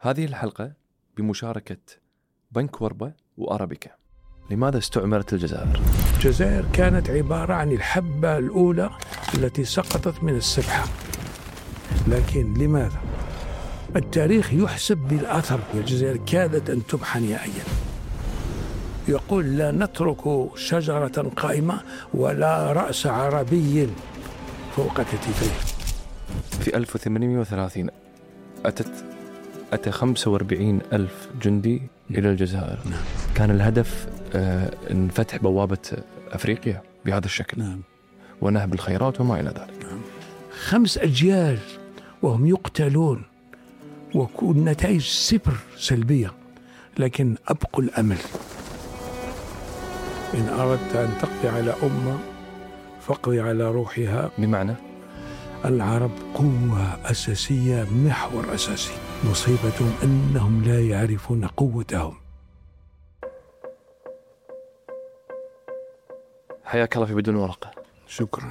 هذه الحلقة بمشاركة بنك وربة وأرابيكا. لماذا استعمرت الجزائر؟ الجزائر كانت عبارة عن الحبة الأولى التي سقطت من السبحة، لكن لماذا؟ التاريخ يحسب بالأثر. الجزائر كادت أن تمحى نهائيا. يقول: لا نترك شجرة قائمة ولا رأس عربي فوق كتفيه. في 1830 أتى 45 ألف جندي إلى الجزائر. نعم. كان الهدف أن فتح بوابة أفريقيا بهذا الشكل. نعم. ونهب الخيرات وما إلى ذلك. نعم. 5 أجيال وهم يقتلون، والنتائج 0 سلبية، لكن أبقوا الأمل. إن أردت أن تقضي على أمة فاقضي على روحها. بمعنى العرب قوة أساسية، محور أساسي. مصيبتهم أنهم لا يعرفون قوتهم. حياك الله في بدون ورقة. شكرا.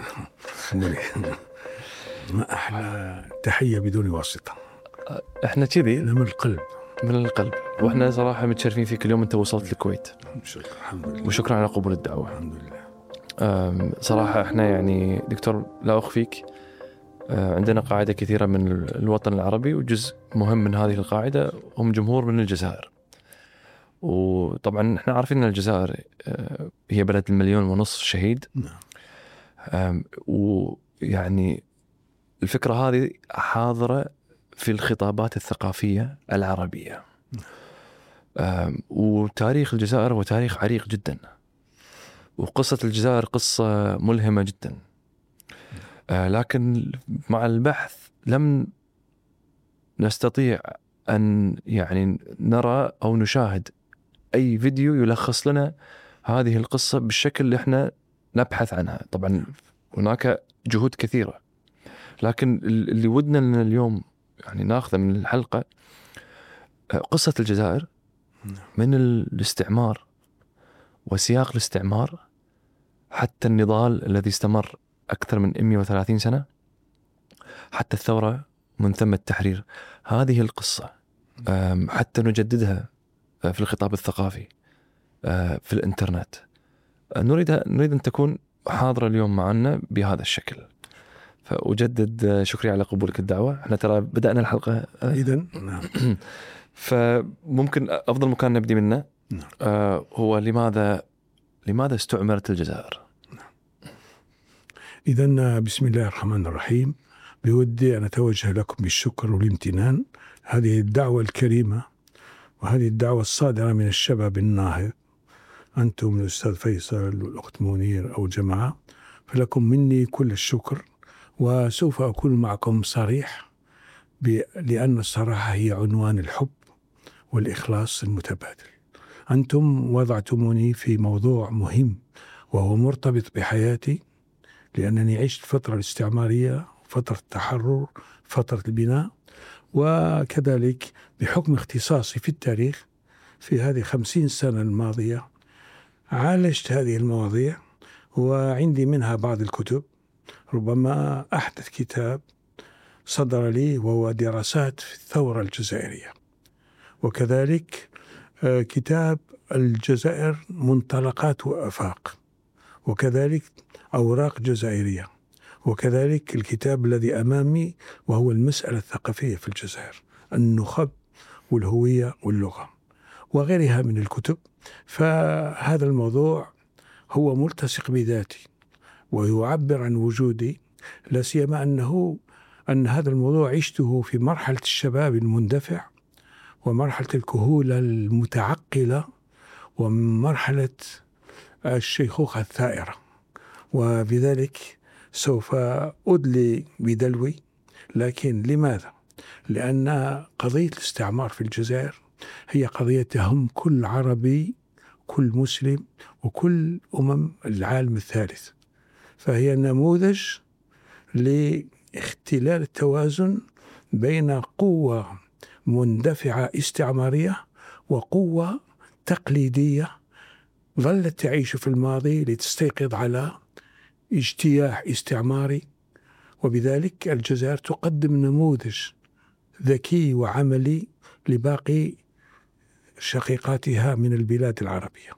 ما أحلى تحية بدون واسطة. إحنا كذي من القلب. من القلب. وإحنا صراحة متشرفين فيك اليوم. أنت وصلت الكويت. شكرا. الحمد لله. وشكرا على قبول الدعوة. الحمد لله. صراحة إحنا يعني دكتور لا أخفيك، عندنا قاعدة كثيرة من الوطن العربي، وجزء مهم من هذه القاعدة هم جمهور من الجزائر. وطبعا إحنا عارفين أن الجزائر هي بلد 1.5 مليون شهيد. نعم. ويعني الفكرة هذه حاضرة في الخطابات الثقافية العربية. وتاريخ الجزائر هو تاريخ عريق جدا، وقصة الجزائر قصة ملهمة جدا. لكن مع البحث لم نستطيع أن يعني نرى أو نشاهد أي فيديو يلخص لنا هذه القصة بالشكل اللي احنا نبحث عنها. طبعا هناك جهود كثيرة، لكن اللي ودنا لنا اليوم يعني ناخذه من الحلقة قصة الجزائر من الاستعمار وسياق الاستعمار حتى النضال الذي استمر أكثر من 130 سنة، حتى الثورة، من ثم التحرير. هذه القصة حتى نجددها في الخطاب الثقافي في الإنترنت. نريد أن تكون حاضرة اليوم معنا بهذا الشكل. فأجدد شكري على قبولك الدعوة. احنا ترى بدأنا الحلقة إذن فممكن أفضل مكان نبدي منه هو لماذا استعمرت الجزائر؟ إذن بسم الله الرحمن الرحيم. بودي أن أتوجه لكم بالشكر والامتنان. هذه الدعوة الكريمة وهذه الدعوة الصادرة من الشباب الناهض، أنتم الأستاذ فيصل والأخت منير أو جماعة، فلكم مني كل الشكر. وسوف أكون معكم صريح، لأن الصراحة هي عنوان الحب والإخلاص المتبادل. أنتم وضعتموني في موضوع مهم وهو مرتبط بحياتي، لأنني عشت فترة الاستعمارية، فترة التحرر، فترة البناء، وكذلك بحكم اختصاصي في التاريخ في هذه 50 سنة الماضية عالجت هذه المواضيع، وعندي منها بعض الكتب. ربما أحدث كتاب صدر لي وهو دراسات في الثورة الجزائرية، وكذلك كتاب الجزائر منطلقات وآفاق، وكذلك أوراق جزائرية، وكذلك الكتاب الذي أمامي وهو المسألة الثقافية في الجزائر، النخب والهوية واللغة، وغيرها من الكتب. فهذا الموضوع هو ملتصق بذاتي ويعبر عن وجودي، لا سيما أن هذا الموضوع عشته في مرحلة الشباب المندفع، ومرحلة الكهولة المتعقلة، ومرحلة الشيخوخة الثائرة. وبذلك سوف أدلي بدلوي. لكن لماذا؟ لأن قضية الاستعمار في الجزائر هي قضية تهم كل عربي، كل مسلم، وكل العالم الثالث. فهي نموذج لاختلال التوازن بين قوة مندفعة استعمارية وقوة تقليدية ظلت تعيش في الماضي لتستيقظ على اجتياح استعماري. وبذلك الجزائر تقدم نموذج ذكي وعملي لباقي شقيقاتها من البلاد العربية.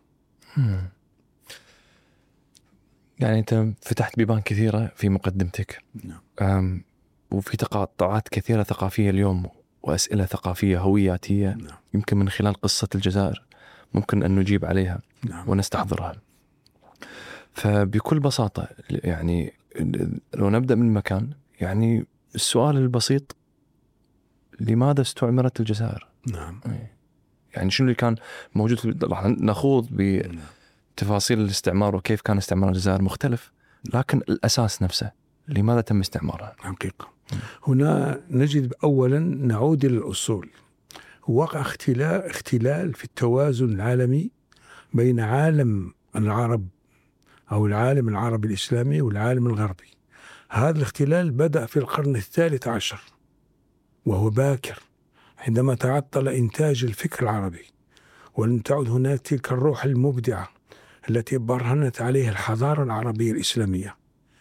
يعني أنت فتحت بيبان كثيرة في مقدمتك. نعم. وفي تقاطعات كثيرة ثقافية اليوم، وأسئلة ثقافية هوياتية. نعم. يمكن من خلال قصة الجزائر ممكن أن نجيب عليها. نعم. ونستحضرها. فبكل بساطة يعني لو نبدأ من مكان، يعني السؤال البسيط: لماذا استعمرت الجزائر؟ نعم. يعني شنو اللي كان موجود؟ راح نخوض بتفاصيل الاستعمار وكيف كان استعمار الجزائر مختلف، لكن الأساس نفسه لماذا تم استعمارها؟ حقيقة هنا نجد أولا نعود إلى الأصول. وقع اختلال في التوازن العالمي بين عالم العرب أو العالم العربي الإسلامي والعالم الغربي. هذا الاختلال بدأ في القرن الثالث عشر، وهو باكر، عندما تعطل إنتاج الفكر العربي، ولم تعد هناك تلك الروح المبدعة التي برهنت عليها الحضارة العربية الإسلامية.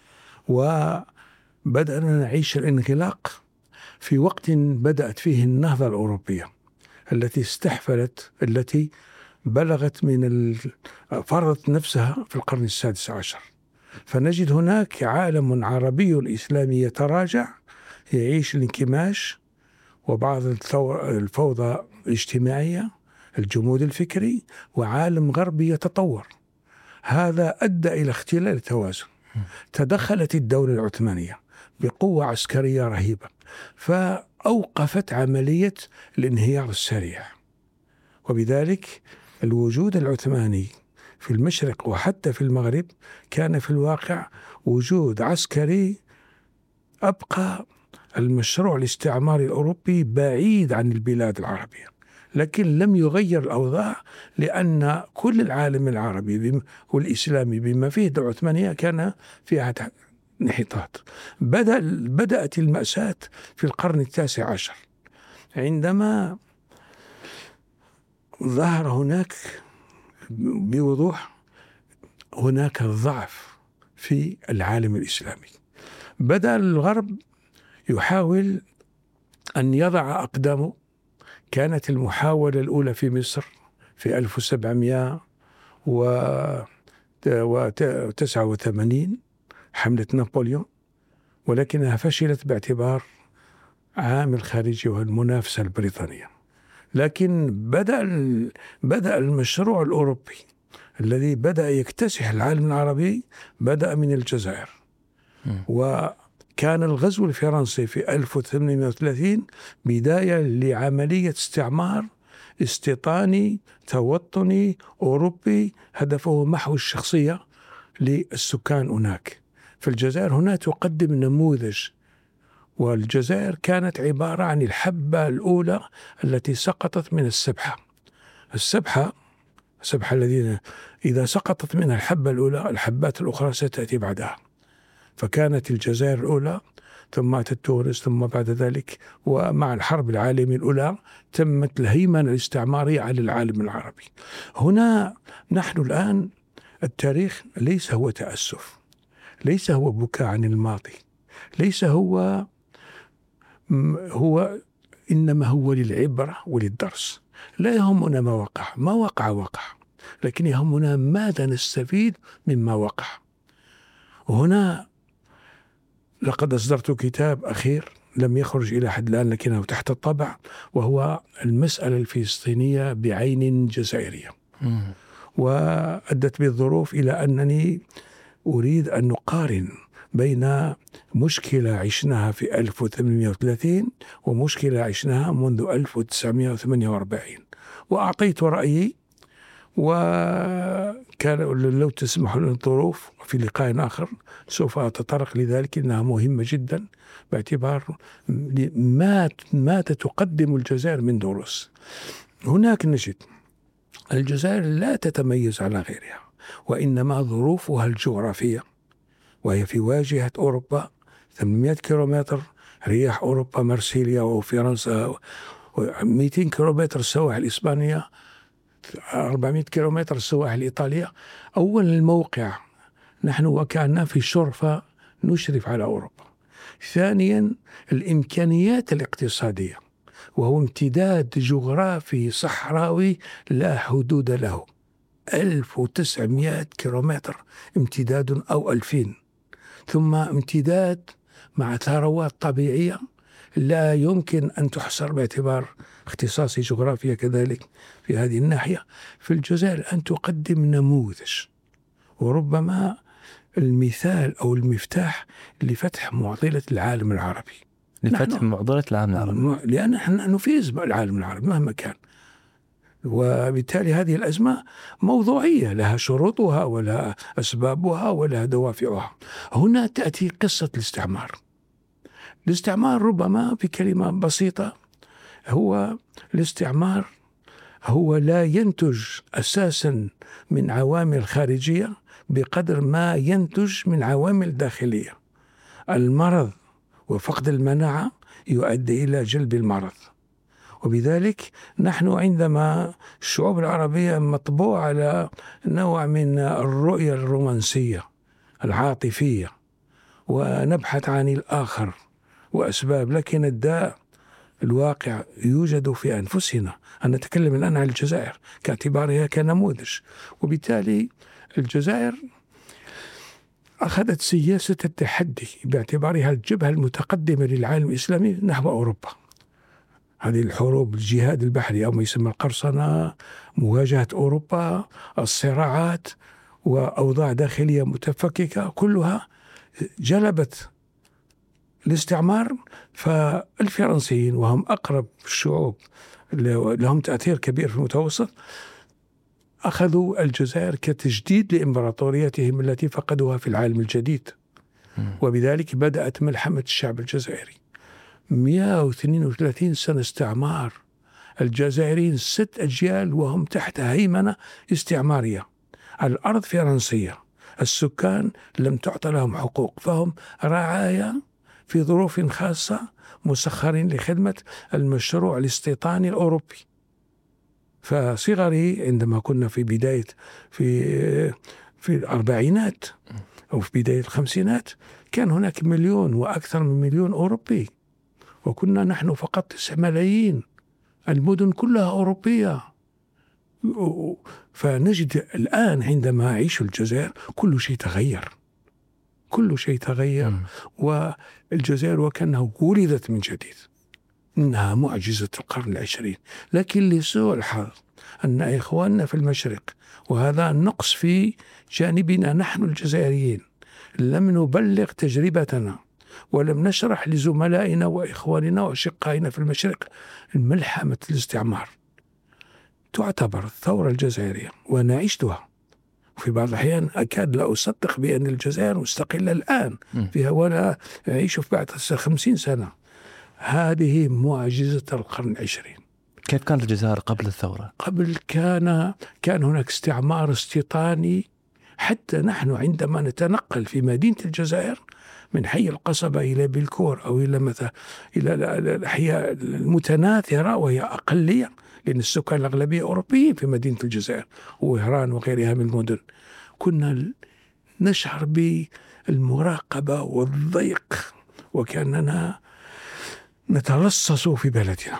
وبدأنا نعيش الانغلاق في وقت بدأت فيه النهضة الأوروبية التي بلغت فرضت نفسها في القرن السادس عشر. فنجد هناك عالم عربي إسلامي يتراجع، يعيش الانكماش وبعض الفوضى الاجتماعية، الجمود الفكري، وعالم غربي يتطور. هذا أدى إلى اختلال التوازن. تدخلت الدولة العثمانية بقوة عسكرية رهيبة، فأوقفت عملية الانهيار السريع. وبذلك الوجود العثماني في المشرق وحتى في المغرب كان في الواقع وجود عسكري أبقى المشروع الاستعماري الأوروبي بعيد عن البلاد العربية، لكن لم يغير الأوضاع، لأن كل العالم العربي والإسلامي بما فيه الدولة العثمانية كان فيها انحطاط. بدأت المأساة في القرن التاسع عشر، عندما ظهر هناك بوضوح هناك الضعف في العالم الإسلامي. بدأ الغرب يحاول أن يضع أقدامه. كانت المحاولة الأولى في مصر في 1789 حملة نابليون، ولكنها فشلت باعتبار عامل خارجي والمنافسة البريطانية. لكن بدأ المشروع الأوروبي الذي بدأ يكتسح العالم العربي بدأ من الجزائر. وكان الغزو الفرنسي في 1830 بداية لعملية استعمار استيطاني توطني أوروبي، هدفه محو الشخصية للسكان هناك. في الجزائر هنا تقدم نموذج، والجزائر كانت عبارة عن الحبة الأولى التي سقطت من السبحة الذين إذا سقطت منها الحبة الأولى الحبات الأخرى ستأتي بعدها. فكانت الجزائر الأولى، ثم أتت تونس، ثم بعد ذلك ومع الحرب العالمية الأولى تمت الهيمنة الاستعمارية على العالم العربي. هنا نحن الآن التاريخ ليس هو تأسف، ليس هو بكاء عن الماضي، ليس هو إنما هو للعبرة وللدرس. لا يهمنا ما وقع، لكن يهمنا ماذا نستفيد مما وقع. وهنا لقد أصدرت كتاب أخير لم يخرج إلى حد الآن لكنه تحت الطبع، وهو المسألة الفلسطينية بعين جزائرية. وأدت بالظروف إلى أنني أريد أن نقارن بين مشكلة عشناها في 1830 ومشكلة عشناها منذ 1948، وأعطيت رأيي. وكان لو تسمح لنا الظروف في لقاء آخر سوف أتطرق لذلك، إنها مهمة جدا باعتبار ما تقدم الجزائر من دروس. هناك نجد الجزائر لا تتميز على غيرها، وإنما ظروفها الجغرافية، وهي في واجهة أوروبا 800 كيلومتر، رياح أوروبا مرسيليا وفرنسا، 200 كيلومتر السواحل الإسبانية، 400 كيلومتر السواحل الإيطالية. أولا الموقع، نحن وكأننا في شرفة نشرف على أوروبا. ثانيا الإمكانيات الاقتصادية وهو امتداد جغرافي صحراوي لا حدود له، 1900 كيلومتر امتداد أو 2000، ثم امتداد مع ثروات طبيعية لا يمكن أن تحصر باعتبار اختصاصي جغرافيا كذلك في هذه الناحية. في الجزائر أن تقدم نموذج وربما المثال أو المفتاح لفتح معضلة العالم العربي، لفتح معضلة العالم العربي، لأن نحن نفيز بالعالم العربي مهما كان، وبالتالي هذه الأزمة موضوعية لها شروطها ولها أسبابها ولها دوافعها. هنا تأتي قصة الاستعمار. الاستعمار ربما بكلمة بسيطة، هو الاستعمار هو لا ينتج أساسا من عوامل خارجية بقدر ما ينتج من عوامل داخلية. المرض وفقد المناعة يؤدي إلى جلب المرض، وبذلك نحن عندما الشعوب العربية مطبوع على نوع من الرؤية الرومانسية العاطفية، ونبحث عن الآخر وأسباب، لكن الداء الواقع يوجد في أنفسنا. أنا أتكلم الآن عن الجزائر كاعتبارها كنموذج، وبالتالي الجزائر أخذت سياسة التحدي باعتبارها الجبهة المتقدمة للعالم الإسلامي نحو أوروبا. هذه الحروب، الجهاد البحري أو ما يسمى القرصنة، مواجهة أوروبا، الصراعات وأوضاع داخلية متفككة، كلها جلبت الاستعمار. فالفرنسيين وهم أقرب الشعوب لهم تأثير كبير في المتوسط أخذوا الجزائر كتجديد لإمبراطوريتهم التي فقدوها في العالم الجديد، وبذلك بدأت ملحمة الشعب الجزائري. 132 سنة استعمار، الجزائريين 6 أجيال وهم تحت هيمنة استعمارية، الأرض فرنسية، السكان لم تعطى لهم حقوق، فهم رعايا في ظروف خاصة مسخرين لخدمة المشروع الاستيطاني الأوروبي. فصغري عندما كنا في بداية في الأربعينات أو في بداية الخمسينات كان هناك 1,000,000 وأكثر من 1,000,000 أوروبي، وكنا نحن فقط 9 ملايين، المدن كلها أوروبية. فنجد الآن عندما أعيش الجزائر كل شيء تغير، كل شيء تغير، والجزائر وكأنها ولدت من جديد، إنها معجزة القرن 20. لكن لسوء الحظ أن إخواننا في المشرق، وهذا نقص في جانبنا نحن الجزائريين، لم نبلغ تجربتنا ولم نشرح لزملائنا وإخواننا وأشقائنا في المشرق ملحمة الاستعمار. تعتبر الثورة الجزائرية وأنا عشتها، وفي بعض الأحيان أكاد لا أصدق بأن الجزائر مستقلة الآن فيها وأنا أعيش في بعد 50 سنة. هذه معجزة القرن 20. كيف كانت الجزائر قبل الثورة؟ قبل كان هناك استعمار استيطاني، حتى نحن عندما نتنقل في مدينة الجزائر من حي القصبة إلى بلكور أو إلى الأحياء المتناثرة وهي أقلية، لأن السكان الأغلبية أوروبيين في مدينة الجزائر ووهران وغيرها من المدن، كنا نشعر بالمراقبة والضيق وكأننا نترصص في بلدنا.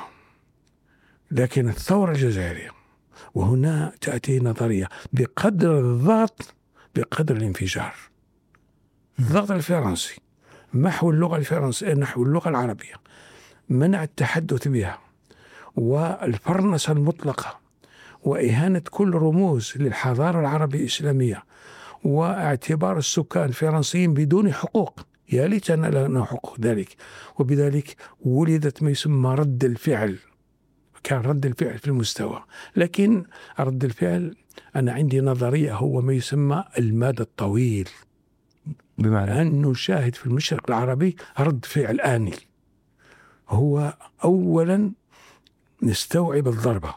لكن الثورة الجزائرية، وهنا تأتي نظرية، بقدر الضغط بقدر الانفجار. الضغط الفرنسي محو اللغة الفرنسية نحو اللغة العربية، منع التحدث بها، والفرنسة المطلقة، وإهانة كل رموز للحضارة العربية الإسلامية، واعتبار السكان الفرنسيين بدون حقوق، يا ليتنا لنا حقوق ذلك. وبذلك ولدت ما يسمى رد الفعل. كان رد الفعل في المستوى، لكن رد الفعل أنا عندي نظرية هو ما يسمى المدى الطويل، بمعنى أن نشاهد في المشرق العربي رد فعل آني. هو أولا نستوعب الضربة،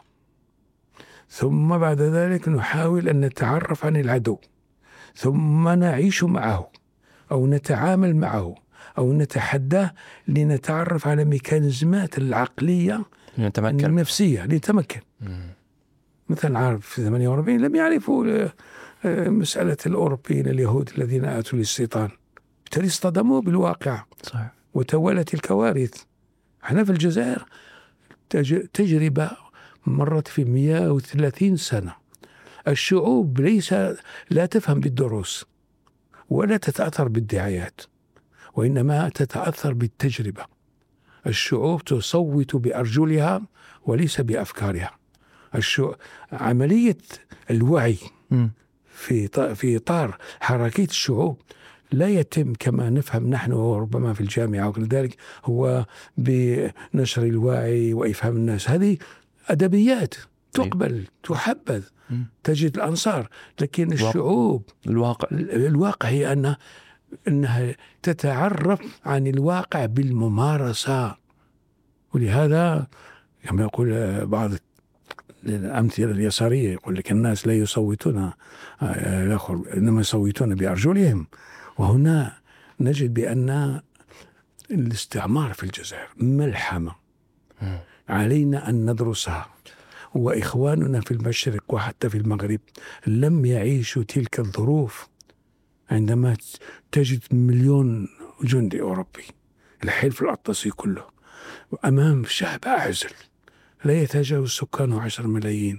ثم بعد ذلك نحاول أن نتعرف عن العدو، ثم نعيش معه أو نتعامل معه أو نتحداه لنتعرف على ميكانيزمات العقلية النفسية لنتمكن. مثلا عارف في 48 لم يعرفوا مسألة الأوروبيين اليهود الذين آتوا للاستيطان، بالتالي اصطدموا بالواقع. صحيح. وتوالت الكوارث. احنا في الجزائر تجربة مرت في 130 سنة. الشعوب لا تفهم بالدروس ولا تتأثر بالدعايات، وإنما تتأثر بالتجربة. الشعوب تصوت بأرجلها وليس بأفكارها. عملية الوعي في إطار حركية الشعوب لا يتم كما نفهم نحن وربما في الجامعة وغير ذلك، هو بنشر الوعي وإفهام الناس. هذه أدبيات تقبل تحبذ تجد الأنصار، لكن الشعوب الواقع هي أنها تتعرف عن الواقع بالممارسة. ولهذا كما يقول بعض الأمثلة اليسارية، يقول لك الناس لا يصوتون إنما يصوتون بأرجلهم. وهنا نجد بأن الاستعمار في الجزائر ملحمة علينا أن ندرسها، وإخواننا في المشرق وحتى في المغرب لم يعيشوا تلك الظروف. عندما تجد 1,000,000 جندي أوروبي، الحلف الأطلسي كله، أمام شعب أعزل لا يتجاوز سكانه 10 ملايين،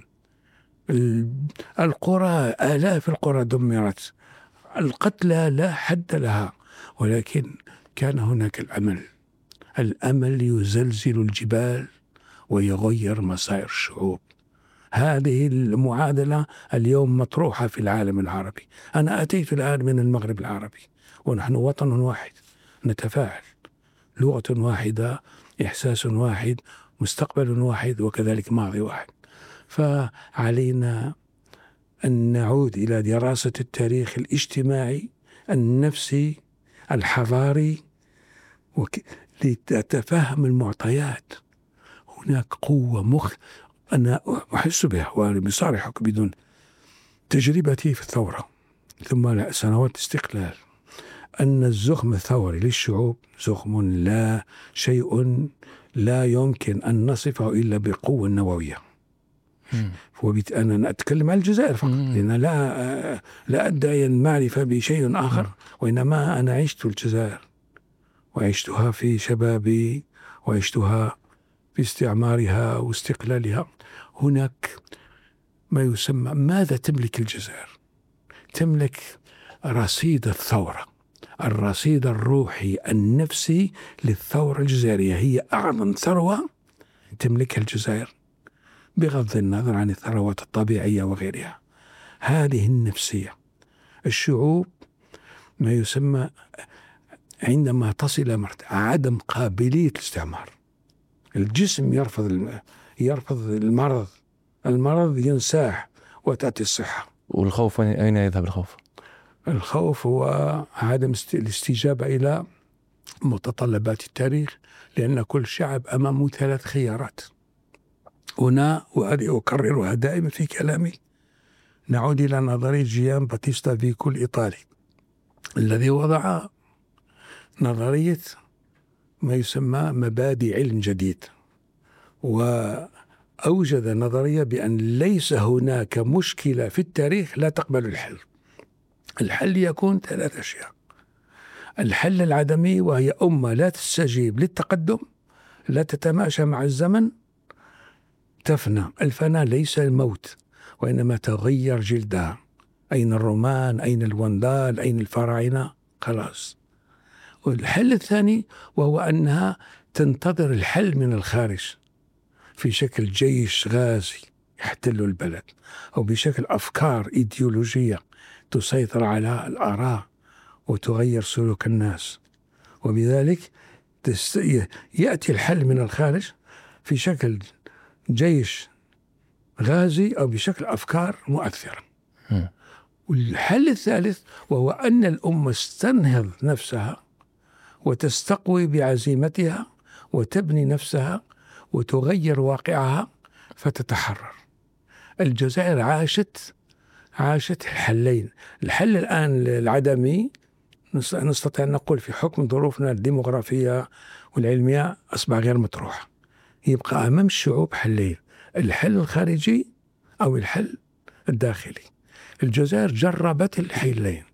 القرى آلاف القرى دمرت، القتلى لا حد لها، ولكن كان هناك الأمل يزلزل الجبال ويغير مصائر الشعوب. هذه المعادلة اليوم مطروحة في العالم العربي. أنا أتيت الآن من المغرب العربي، ونحن وطن واحد نتفاعل، لغة واحدة، إحساس واحد، مستقبل واحد، وكذلك ماضي واحد. فعلينا أن نعود إلى دراسة التاريخ الاجتماعي النفسي الحضاري لتتفهم المعطيات. هناك قوة أنا أحس بها وبصارحك بدون تجربتي في الثورة ثم سنوات الاستقلال، أن الزخم الثوري للشعوب زخم لا شيء لا يمكن أن نصفه إلا بقوة نووية. أنا أتكلم عن الجزائر فقط، لأن لا أدعي المعرفة بشيء آخر، وإنما أنا عشت الجزائر وعشتها في شبابي وعشتها في استعمارها واستقلالها. هناك ما يسمى ماذا تملك الجزائر؟ تملك رصيد الثورة، الرصيد الروحي النفسي للثورة الجزائرية. هي أعظم ثروة تملكها الجزائر بغض النظر عن الثروات الطبيعية وغيرها. هذه النفسية. الشعوب ما يسمى عندما تصل عدم قابلية الاستعمار، الجسم يرفض المرض ينساح وتأتي الصحة. والخوف أين يذهب الخوف؟ الخوف هو عدم الاستجابة إلى متطلبات التاريخ، لأن كل شعب أمامه 3 خيارات. هنا وهذه أكررها دائما في كلامي، نعود إلى نظرية جيان باتيستا فيكو الإيطالي الذي وضع نظرية ما يسمى مبادئ علم جديد، وأوجد نظرية بأن ليس هناك مشكلة في التاريخ لا تقبل الحل. الحل يكون 3 أشياء: الحل العدمي، وهي أمة لا تستجيب للتقدم، لا تتماشى مع الزمن، تفنى. الفناء ليس الموت، وإنما تغير جلدها. أين الرومان؟ أين الوندال؟ أين الفراعنة؟ خلاص. والحل الثاني وهو أنها تنتظر الحل من الخارج في شكل جيش غازي يحتل البلد، أو بشكل أفكار إيديولوجية تسيطر على الآراء وتغير سلوك الناس. وبذلك يأتي الحل من الخارج في شكل جيش غازي أو بشكل أفكار مؤثرة. والحل الثالث وهو أن الأمة تستنهض نفسها وتستقوي بعزيمتها وتبني نفسها وتغير واقعها فتتحرر. الجزائر عاشت الحلين. الحل الآن العدمي نستطيع أن نقول في حكم ظروفنا الديمغرافية والعلمية أصبح غير مطروح. يبقى أمام الشعوب حلين: الحل الخارجي أو الحل الداخلي. الجزائر جربت الحلين.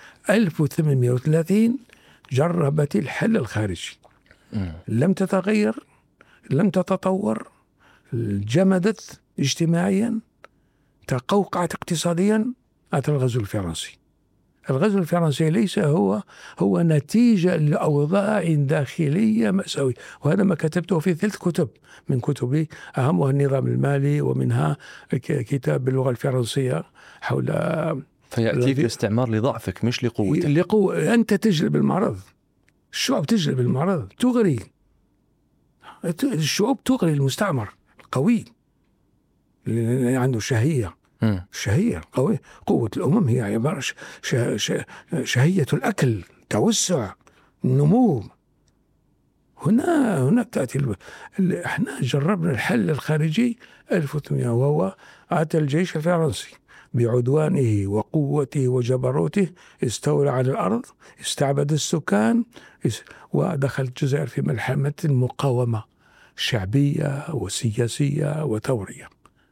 1830 جربت الحل الخارجي، لم تتغير، لم تتطور، جمدت اجتماعيا، تقوقعت اقتصاديا، أتى الغزو الفرنسي. الغزو الفرنسي ليس هو نتيجة لأوضاع داخلية مأساوية، وهذا ما كتبته في 3 كتب من كتبي، أهمها النظام المالي، ومنها كتاب باللغة الفرنسية حول. فيأتيك الاستعمار لضعفك مش لقوتك. أنت تجلب المرض، الشعوب تجلب المرض، تغري الشعوب، تغري المستعمر القوي اللي عنده شهية قوية. قوة الأمم هي عبارة شهية الأكل، توسع، النمو. هناك تأتي احنا جربنا الحل الخارجي 1800، وهو أتى الجيش الفرنسي بعدوانه وقوته وجبروته، استولى على الأرض، استعبد السكان، ودخل الجزائر في ملحمة المقاومة شعبية وسياسية وثورية.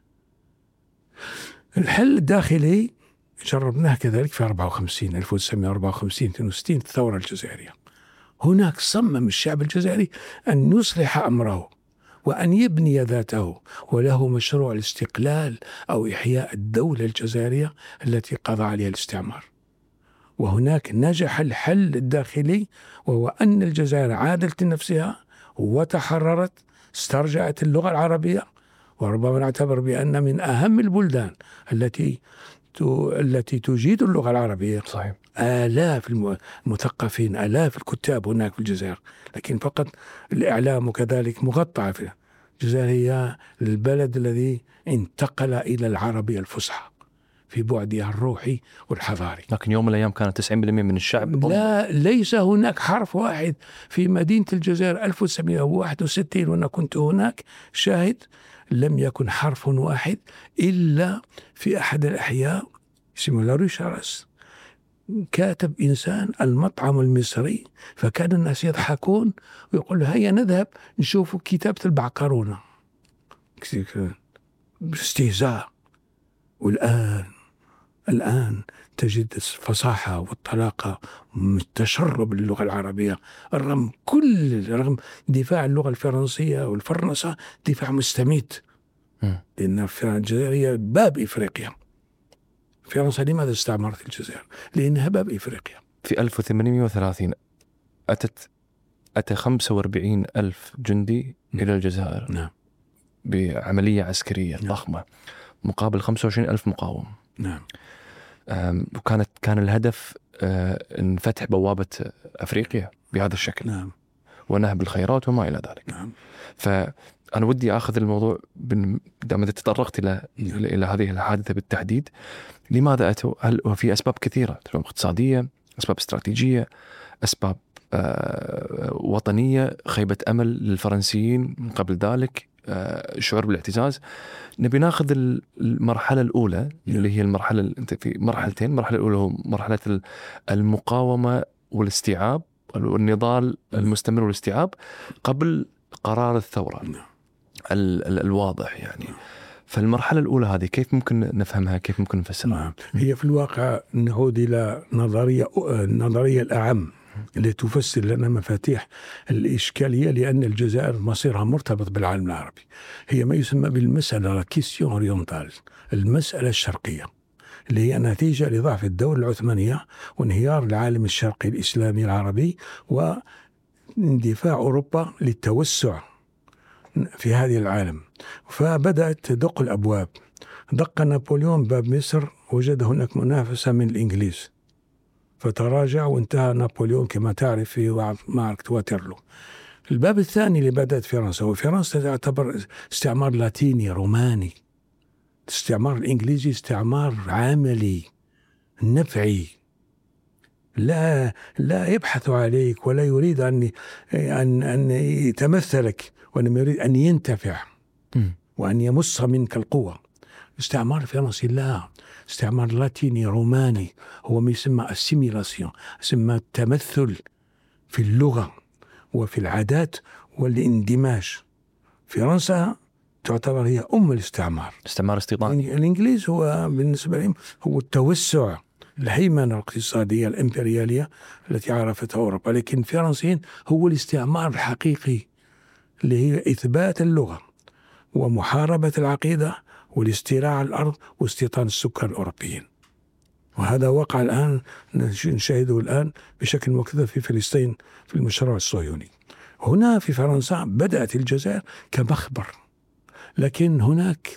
الحل الداخلي جربناه كذلك في 1954 62 الثورة الجزائرية. هناك صمم الشعب الجزائري أن يصلح أمره وأن يبني ذاته، وله مشروع الاستقلال أو إحياء الدولة الجزائرية التي قضى عليها الاستعمار. وهناك نجح الحل الداخلي، وهو أن الجزائر عادت لنفسها وتحررت، استرجعت اللغة العربية، وربما نعتبر بأن من أهم البلدان التي تجيد اللغة العربية. صحيح. آلاف المثقفين، آلاف الكتاب هناك في الجزائر، لكن فقط الإعلام وكذلك مغطى في الجزائر. هي البلد الذي انتقل إلى العربية الفصحى في بعدها الروحي والحضاري. لكن يوم من الأيام كانت 90% من الشعب لا، ليس هناك حرف واحد في مدينة الجزائر 1961 وأنا كنت هناك شاهد، لم يكن حرف واحد إلا في أحد الأحياء اسمه لاريشارس، كاتب إنسان المطعم المصري، فكان الناس يضحكون ويقول هيا نذهب نشوف كتابة البعكرونة باستهزاء. والآن تجد الفصاحة والطلاقة والتشرب للغة العربية، رغم دفاع اللغة الفرنسية والفرنسة، دفاع مستميت، لأن الجزائر هي باب إفريقيا. فرنسا لماذا استعمرت الجزائر؟ لأنها باب إفريقيا. في 1830 أتى 45 ألف جندي إلى الجزائر. نعم. بعملية عسكرية ضخمة مقابل 25 ألف مقاوم. نعم. كان الهدف أن فتح بوابة أفريقيا بهذا الشكل. نعم. ونهب الخيرات وما إلى ذلك. نعم. فأنا ودي أخذ الموضوع دام تطرقت إلى هذه الحادثة بالتحديد. لماذا أتوا؟ هل في أسباب كثيرة، أسباب اقتصادية، أسباب استراتيجية، أسباب وطنية، خيبة أمل للفرنسيين من قبل ذلك، شعور بالاعتزاز. نبي ناخذ المرحلة الأولى اللي هي المرحلة، أنت في مرحلتين. المرحلة الأولى هو مرحلة المقاومة والاستيعاب، والنضال المستمر والاستيعاب قبل قرار الثورة الواضح يعني. فالمرحلة الأولى هذه كيف ممكن نفهمها، كيف ممكن نفسرها؟ هي في الواقع نعود إلى النظرية الأعم التي تفسر لنا مفاتيح الإشكالية، لأن الجزائر مصيرها مرتبط بالعالم العربي. هي ما يسمى بالمسألة كيسيون أورينتال، المسألة الشرقية، اللي هي نتيجة لضعف الدولة العثمانية وانهيار العالم الشرقي الإسلامي العربي واندفاع أوروبا للتوسع في هذه العالم. فبدأت تدق الأبواب. دق نابليون باب مصر، وجد هناك منافسة من الإنجليز، فتراجع وانتهى نابليون كما تعرف في معركة واترلو. الباب الثاني اللي بدأت فرنسا، وفرنسا تعتبر استعمار لاتيني روماني. الاستعمار الإنجليزي استعمار عملي نفعي، لا يبحث عليك ولا يريد أن يتمثلك، وإنما يريد أن ينتفع وأن يمص منك القوة. استعمار الفرنسي لا، استعمار لاتيني روماني، هو ما يسمى السيميلاسيون، يسمى التمثل في اللغة وفي العادات والاندماج. فرنسا تعتبر هي الاستعمار، استعمار استيطاني. الإنجليز هو بالنسبة لهم هو التوسع، الهيمنة الاقتصادية الإمبريالية التي عرفتها أوروبا. لكن الفرنسيين هو الاستعمار الحقيقي، اللي هي إثبات اللغة ومحاربة العقيدة والاستيلاء على الأرض واستيطان السكان الأوروبيين. وهذا وقع الآن، نشاهده الآن بشكل مكثف في فلسطين في المشروع الصهيوني. هنا في فرنسا بدأت الجزائر كمخبر، لكن هناك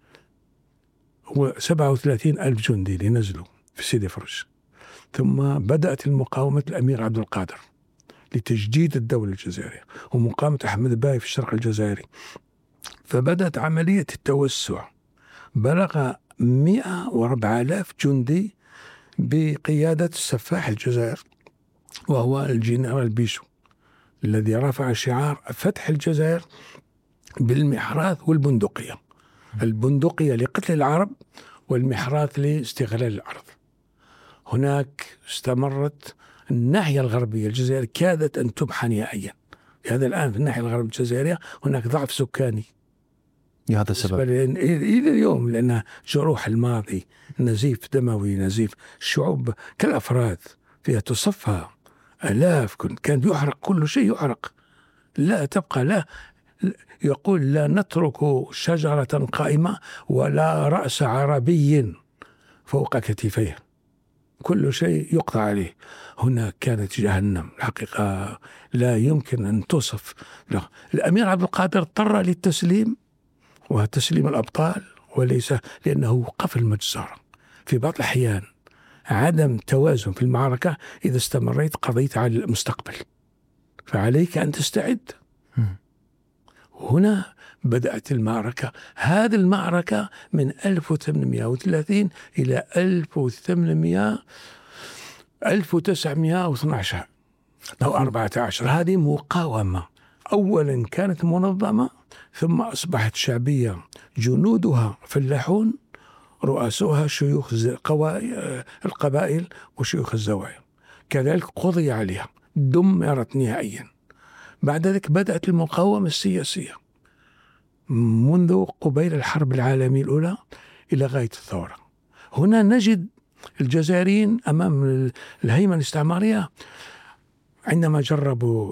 37 ألف جندي لنزلوا في سيدي فرج. ثم بدأت المقاومة الأمير عبد القادر لتجديد الدولة الجزائرية، ومقاومة أحمد باي في الشرق الجزائري. فبدأت عملية التوسع، بلغ 104,000 جندي بقيادة السفاح الجزائر وهو الجنرال بيشو، الذي رفع شعار فتح الجزائر بالمحراث والبندقية، البندقية لقتل العرب والمحراث لاستغلال الأرض. هناك استمرت الناحية الغربية الجزائر كادت أن تمحى نهائيا. هذا الآن في الناحية الغربية الجزائرية هناك ضعف سكاني لهذا السبب إلى اليوم، لأن جروح الماضي، نزيف دموي، نزيف الشعوب كالأفراد فيها تصفى آلاف، كان يحرق كل شيء، يحرق، لا تبقى، لا يقول لا نترك شجرة قائمة ولا رأس عربي فوق كتفيه، كل شيء يقطع عليه. هنا كانت جهنم الحقيقة لا يمكن أن توصف. الأمير عبد القادر اضطر للتسليم وتسليم الأبطال، وليس لأنه وقف المجزرة. في بعض الأحيان عدم توازن في المعركة، إذا استمريت قضيت على المستقبل، فعليك أن تستعد. هنا بدأت المعركة. هذه المعركة من 1830 إلى 1912 أو 14. هذه مقاومة أولا كانت منظمة، ثم أصبحت شعبية، جنودها فلاحون، رؤسائها شيوخ القبائل وشيوخ الزوايا، كذلك قضي عليها، دمرت نهائيا. بعد ذلك بدأت المقاومة السياسية منذ قبيل الحرب العالمية الأولى إلى غاية الثورة. هنا نجد الجزائريين أمام الهيمنة الاستعمارية عندما جربوا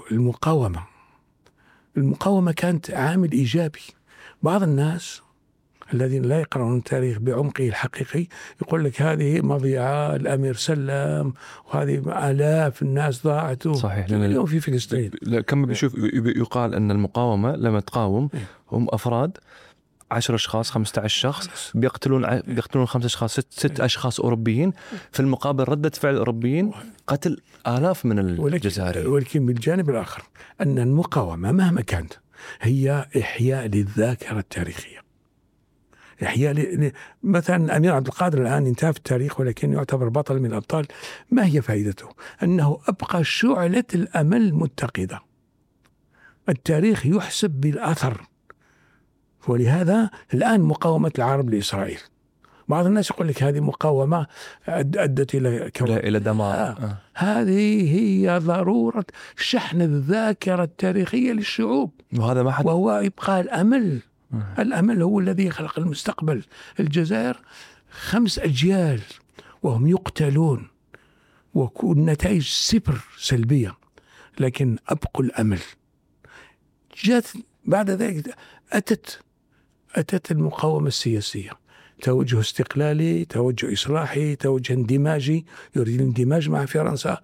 المقاومة كانت عامل إيجابي. بعض الناس الذين لا يقرؤون التاريخ بعمقه الحقيقي يقول لك هذه مضيعة، الأمير سلم، وهذه آلاف الناس ضاعت. صحيح، اليوم في فلسطين كم بيشوف يقال أن المقاومة لما تقاوم هم أفراد 10 أشخاص 15 شخص بيقتلون 5 أشخاص 6 أشخاص أوروبيين، في المقابل ردة فعل الأوروبيين قتل آلاف من الجزائريين. ولكن بالجانب الآخر أن المقاومة مهما كانت هي إحياء للذاكرة التاريخية، إحياء مثلا الأمير عبد القادر الآن انتهى في التاريخ ولكن يعتبر بطل من الأبطال. ما هي فائدته؟ أنه أبقى شعلة الأمل متقدة. التاريخ يحسب بالأثر، ولهذا الآن مقاومة العرب لإسرائيل، بعض الناس يقول لك هذه مقاومة أدت إلى دمار. هذه هي ضرورة شحن الذاكرة التاريخية للشعوب، وهو إبقاء الأمل. الأمل هو الذي يخلق المستقبل. الجزائر 5 أجيال وهم يقتلون والنتائج 0 سلبية، لكن أبقوا الأمل. جاءت بعد ذلك أتت المقاومة السياسية، توجه استقلالي، توجه إصلاحي، توجه اندماجي، يريد الاندماج مع فرنسا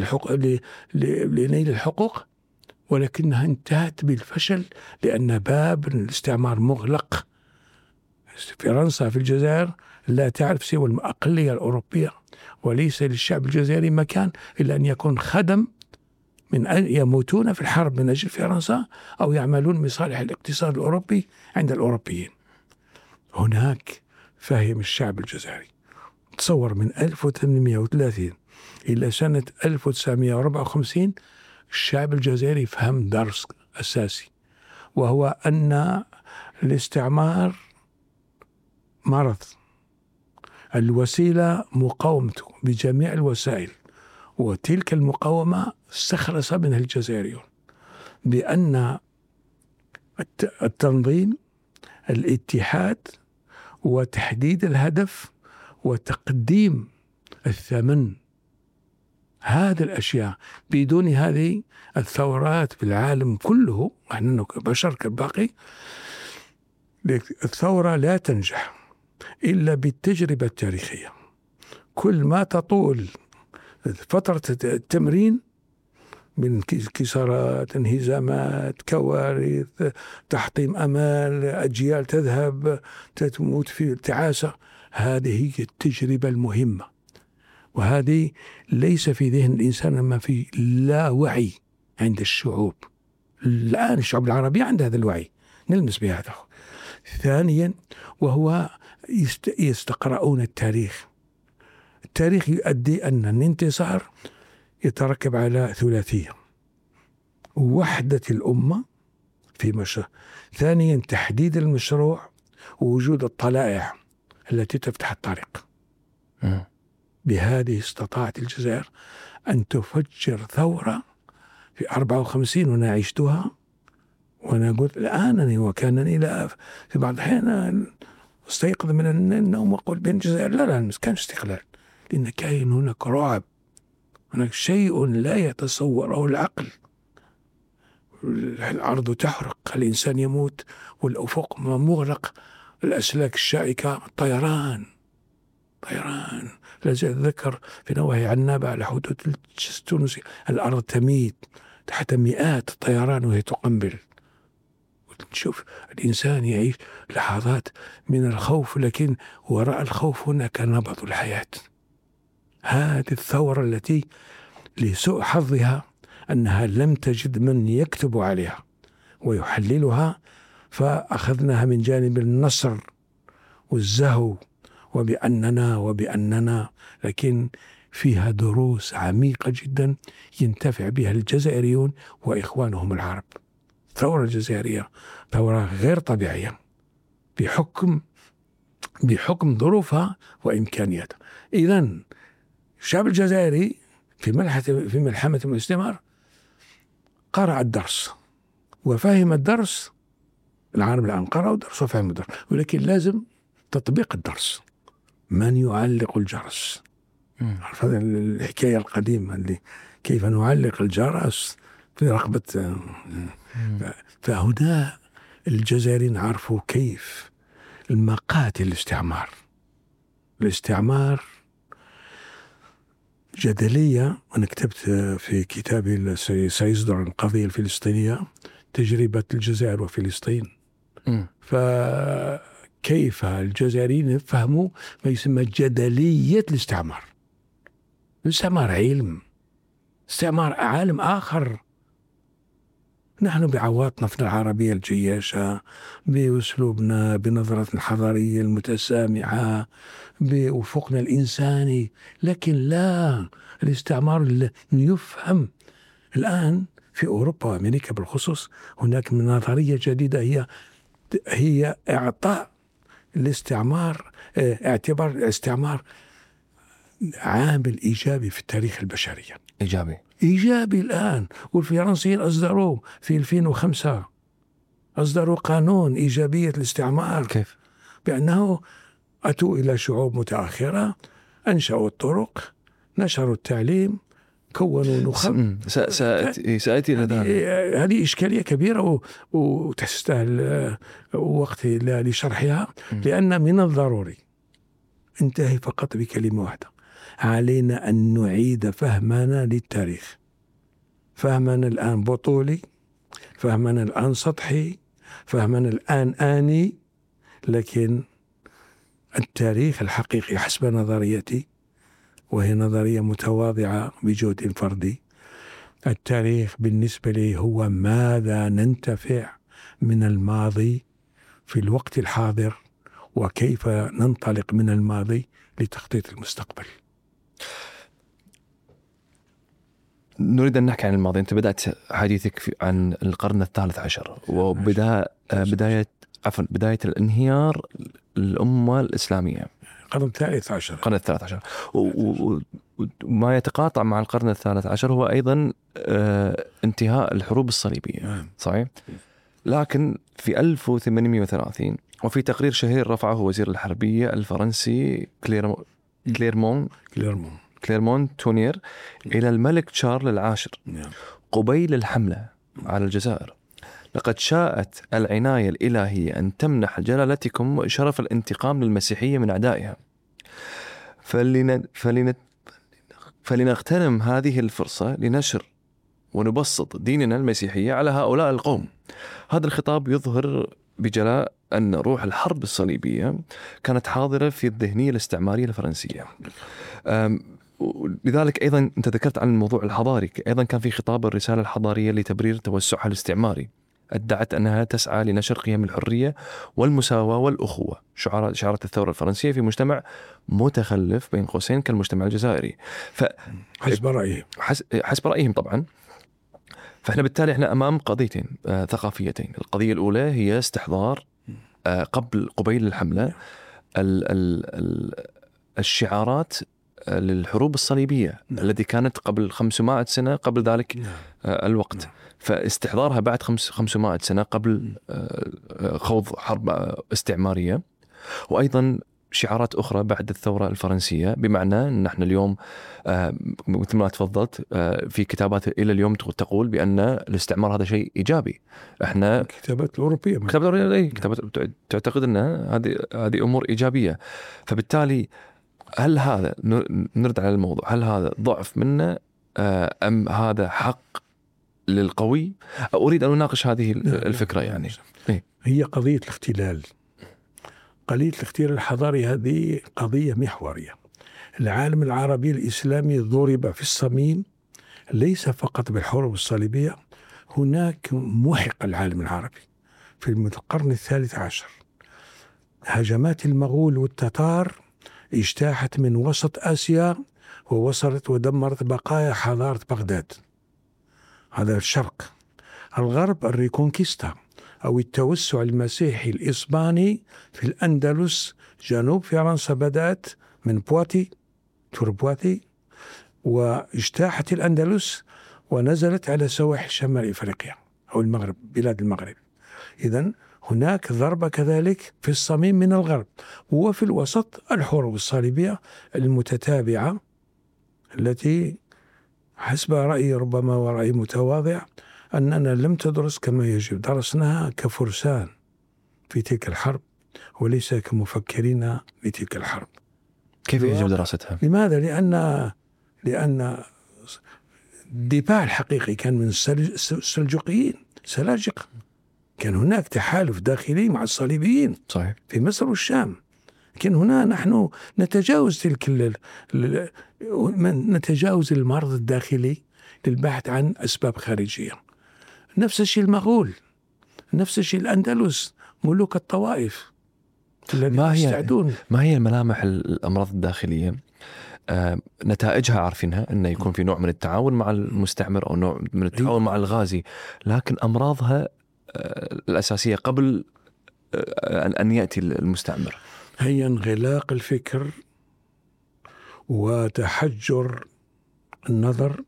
لنيل الحقوق، ولكنها انتهت بالفشل لأن باب الاستعمار مغلق. فرنسا في الجزائر لا تعرف سوى الأقلية الأوروبية، وليس للشعب الجزائري مكان إلا أن يكون خدم، من أن يموتون في الحرب من أجل فرنسا أو يعملون بصالح الاقتصاد الأوروبي عند الأوروبيين. هناك فهم الشعب الجزائري. تصور من 1830 إلى سنة 1954 الشعب الجزائري فهم درس أساسي، وهو أن الاستعمار مرض، الوسيلة مقاومته بجميع الوسائل، وتلك المقاومة استخلص منها الجزائريون بأن التنظيم، الاتحاد، وتحديد الهدف، وتقديم الثمن، هذه الأشياء، بدون هذه الثورات في العالم كله، نحن بشر كالباقي، الثورة لا تنجح إلا بالتجربة التاريخية. كل ما تطول فترة التمرين من كسارات، انهزامات، كوارث، تحطيم أمال، أجيال تذهب تموت في التعاسة، هذه هي التجربة المهمة. وهذه ليس في ذهن الإنسان ما في لا وعي عند الشعوب. الآن الشعوب العربية عندها هذا الوعي، نلمس بهذا. ثانيا، وهو يستقرؤون التاريخ. التاريخ يؤدي أن الانتصار يتركب على ثلاثية: وحدة الأمة في مشروع، ثانيا تحديد المشروع، ووجود الطلائع التي تفتح الطريق. بهذه استطاعت الجزائر أن تفجر ثورة في 54، وأنا عشتها، وأنا قلت الآن وكانني لا في بعض الأحيان استيقظ من النوم وأقول بين الجزائر لا ما كانش استقلال، لأن كاين هناك رعب، هناك شيء لا يتصوره العقل. الأرض تحرق، الإنسان يموت، والأفق مغرق، الأسلاك الشائكة، طيران. لا زال أتذكر في نواحي عنابة على حدود التونسي الأرض تميد تحت مئات الطيران وهي تقنبل. نشوف الإنسان يعيش لحظات من الخوف، لكن وراء الخوف هناك نبض الحياة. هذه الثورة التي لسوء حظها أنها لم تجد من يكتب عليها ويحللها، فأخذناها من جانب النصر والزهو وبأننا، لكن فيها دروس عميقة جدا ينتفع بها الجزائريون وإخوانهم العرب. الثورة الجزائرية ثورة غير طبيعية بحكم ظروفها وإمكانياتها. إذن الشعب الجزائري في ملحمة الاستعمار قرأ الدرس وفهم الدرس. العرب الآن قرأوا الدرس وفهموا الدرس، ولكن لازم تطبيق الدرس. من يعلق الجرس؟ هذا الحكاية القديمة اللي كيف نعلق الجرس في رقبة. فهنا الجزائريين عرفوا كيف المقاتل الاستعمار جدلية. أنا كتبت في كتابي سيصدر عن القضية الفلسطينية تجربة الجزائر وفلسطين. فكيف الجزائريين فهموا ما يسمى جدلية الاستعمار. الاستعمار علم، استعمار عالم آخر. نحن بعواطفنا العربية الجياشة، بأسلوبنا، بنظرتنا الحضارية المتسامعة، بأفقنا الإنساني، لكن لا، الاستعمار يفهم. الآن في أوروبا وأمريكا بالخصوص هناك نظرية جديدة هي إعطاء الاستعمار، اعتبار الاستعمار عامل إيجابي في التاريخ البشرية. إيجابي الآن. والفرنسيين أصدروا في 2005 أصدروا قانون إيجابية الاستعمار. كيف؟ بأنه أتوا إلى شعوب متأخرة، أنشأوا الطرق، نشروا التعليم، كونوا نخب. سأتي إلى ذلك. هذه إشكالية كبيرة وتستاهل وقت لشرحها، لأن من الضروري انتهي فقط بكلمة واحدة: علينا أن نعيد فهمنا للتاريخ. فهمنا الآن بطولي، فهمنا الآن سطحي، فهمنا الآن آني، لكن التاريخ الحقيقي حسب نظريتي، وهي نظرية متواضعة بجهد فردي، التاريخ بالنسبة لي هو ماذا ننتفع من الماضي في الوقت الحاضر، وكيف ننطلق من الماضي لتخطيط المستقبل. نريد أن نحكي عن الماضي. أنت بدأت حديثك عن القرن الثالث عشر وبداية الانهيار الأمة الإسلامية. القرن الثالث عشر وما يتقاطع مع القرن الثالث عشر هو أيضا انتهاء الحروب الصليبية، صحيح؟ لكن في 1830 وفي تقرير شهير رفعه وزير الحربية الفرنسي كليرمون تونير إلى الملك شارل العاشر قبيل الحملة على الجزائر، لقد شاءت العناية الإلهية أن تمنح جلالتكم شرف الانتقام للمسيحية من أعدائها، فلنغتنم هذه الفرصة لنشر ونبسط ديننا المسيحية على هؤلاء القوم. هذا الخطاب يظهر بجلاء أن روح الحرب الصليبية كانت حاضرة في الذهنية الاستعمارية الفرنسية. لذلك أيضا أنت ذكرت عن الموضوع الحضاري، أيضا كان في خطاب الرسالة الحضارية لتبرير توسعها الاستعماري، ادعت أنها تسعى لنشر قيم الحرية والمساواة والأخوة، شعارات الثورة الفرنسية في مجتمع متخلف بين قوسين كالمجتمع الجزائري. حسب رأيهم طبعا. فإحنا بالتالي إحنا أمام قضيتين ثقافيتين. القضية الأولى هي استحضار قبيل الحملة الشعارات للحروب الصليبية التي كانت قبل 500 سنة قبل ذلك الوقت، فاستحضارها بعد 500 سنة قبل خوض حرب استعمارية، وأيضا شعارات أخرى بعد الثورة الفرنسية، بمعنى أن نحن اليوم مثل ما تفضلت في كتابات إلى اليوم تقول بأن الاستعمار هذا شيء إيجابي. إحنا كتابات الأوروبية كتابات تعتقد أن هذه أمور إيجابية. فبالتالي هل هذا، نرد على الموضوع، هل هذا ضعف منا أم هذا حق للقوي؟ أريد أن أناقش هذه الفكرة. يعني هي قضية الاختلال. قضية الاختلال الحضاري هذه قضية محورية. العالم العربي الإسلامي ضرب في الصميم ليس فقط بالحروب الصليبية، هناك محق العالم العربي في القرن 13. هجمات المغول والتتار اجتاحت من وسط آسيا ووصلت ودمرت بقايا حضارة بغداد، هذا الشرق. الغرب الريكونكيستا أو التوسع المسيحي الإسباني في الأندلس جنوب فرنسا بدأت من بواتي توربواتي واجتاحت الأندلس ونزلت على سواحل شمال إفريقيا أو المغرب، بلاد المغرب. إذن هناك ضربة كذلك في الصميم من الغرب. وفي الوسط الحروب الصليبية المتتابعة التي حسب رأيي ربما ورأي متواضع أننا لم تدرس كما يجب، درسناها كفرسان في تلك الحرب وليس كمفكرين لتلك الحرب. كيف يجب دراستها؟ لماذا؟ لأن الدفاع الحقيقي كان من السلجوقيين، سلاجقة. كان هناك تحالف داخلي مع الصليبيين صحيح في مصر والشام. لكن هنا نحن نتجاوز نتجاوز المرض الداخلي للبحث عن أسباب خارجية. نفس الشيء المغول، نفس الشيء الأندلس، ملوك الطوائف ما هي الملامح الأمراض الداخلية؟ نتائجها عارفينها، أنه يكون في نوع من التعاون مع المستعمر أو نوع من التعاون مع الغازي، لكن أمراضها الأساسية قبل أن يأتي المستعمر هي انغلاق الفكر وتحجر النظر،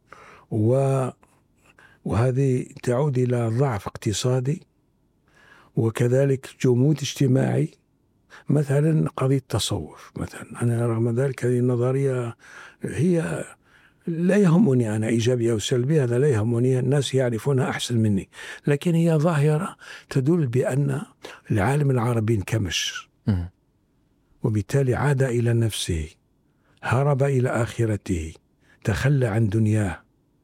وهذه تعود إلى ضعف اقتصادي وكذلك جمود اجتماعي. مثلا قضية التصوف مثلا، أنا رغم ذلك هذه النظرية هي لا يهمني أنا إيجابية أو سلبية، هذا لا يهمني، الناس يعرفونها أحسن مني، لكن هي ظاهرة تدل بأن العالم العربي انكمش وبالتالي عاد إلى نفسه، هرب إلى آخرته، تخلى عن دنياه،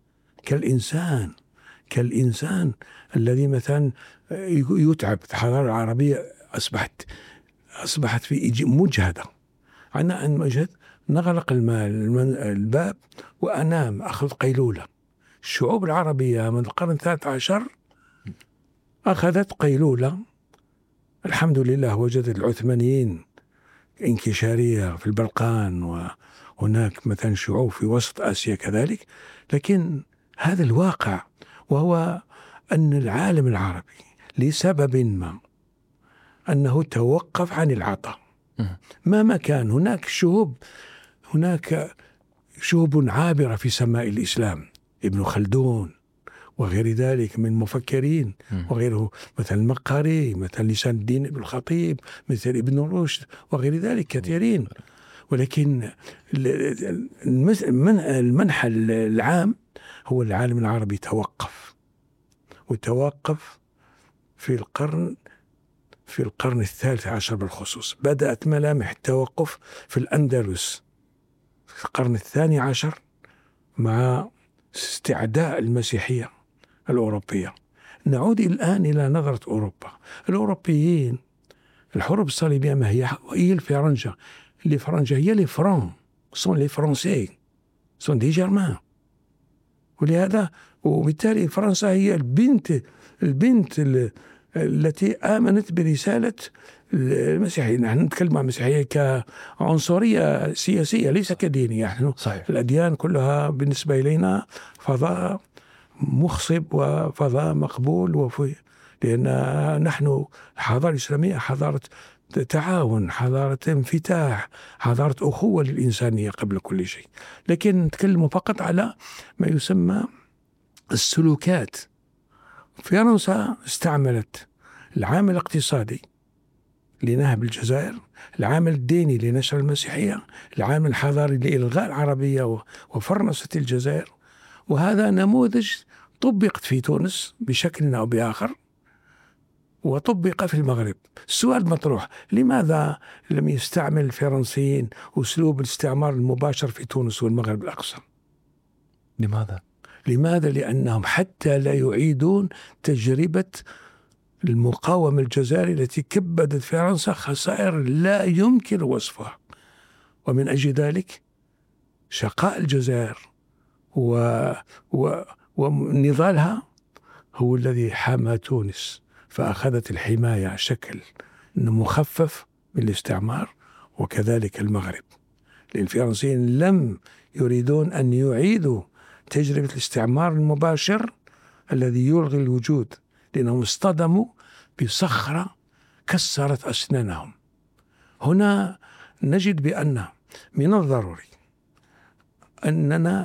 كالإنسان الذي مثلا يتعب. الحضارة العربية أصبحت في مجهدة. عندنا أن مجهد، نغلق الباب وأنام، أخذ قيلولة. الشعوب العربية من القرن 13 أخذت قيلولة، الحمد لله. وجدت العثمانيين انكشارية في البلقان، وهناك مثلا شعوب في وسط آسيا كذلك. لكن هذا الواقع، وهو أن العالم العربي لسبب ما أنه توقف عن العطاء. ما كان هناك شعوب عابرة في سماء الإسلام، ابن خلدون وغير ذلك من المفكرين وغيره، مثل المقاري، مثل لسان الدين ابن الخطيب، مثل ابن رشد وغير ذلك كثيرين. ولكن المنحى العام هو العالم العربي توقف في القرن الثالث عشر بالخصوص. بدأت ملامح التوقف في الأندلس في القرن الثاني عشر مع استعداء المسيحية الأوروبية. نعود الآن إلى نظرة أوروبا. الأوروبيين الحروب الصليبية ما هي الفرنجة. الفرنجة هي لي فران، سون لي فرنسي، سون دي جيرمان. ولهذا وبالتالي فرنسا هي البنت التي آمنت برسالة المسيحية. نحن نتكلم عن المسيحية كعنصرية سياسية ليس كدينية. نحن صحيح. الأديان كلها بالنسبة إلينا فضاء مخصب وفضاء مقبول، لأن نحن الحضارة الإسلامية حضارة تعاون، حضارة انفتاح، حضارة أخوة للإنسانية قبل كل شيء. لكن نتكلم فقط على ما يسمى السلوكات. فرنسا استعملت العامل الاقتصادي لنهب الجزائر، العامل الديني لنشر المسيحية، العامل الحضاري لإلغاء العربية وفرنسة الجزائر. وهذا نموذج طبقت في تونس بشكل أو بآخر وطبق في المغرب. السؤال مطروح: لماذا لم يستعمل الفرنسيين أسلوب الاستعمار المباشر في تونس والمغرب الأقصى؟ لماذا؟ لأنهم حتى لا يعيدون تجربة المقاومة الجزائرية التي كبدت فرنسا خسائر لا يمكن وصفها. ومن أجل ذلك شقاء الجزائر ونضالها هو الذي حمى تونس، فأخذت الحماية شكل مخفف من الاستعمار، وكذلك المغرب. لأن الفرنسيين لم يريدون أن يعيدوا تجربة الاستعمار المباشر الذي يلغي الوجود، لأنهم اصطدموا بصخرة كسرت أسنانهم. هنا نجد بأن من الضروري أننا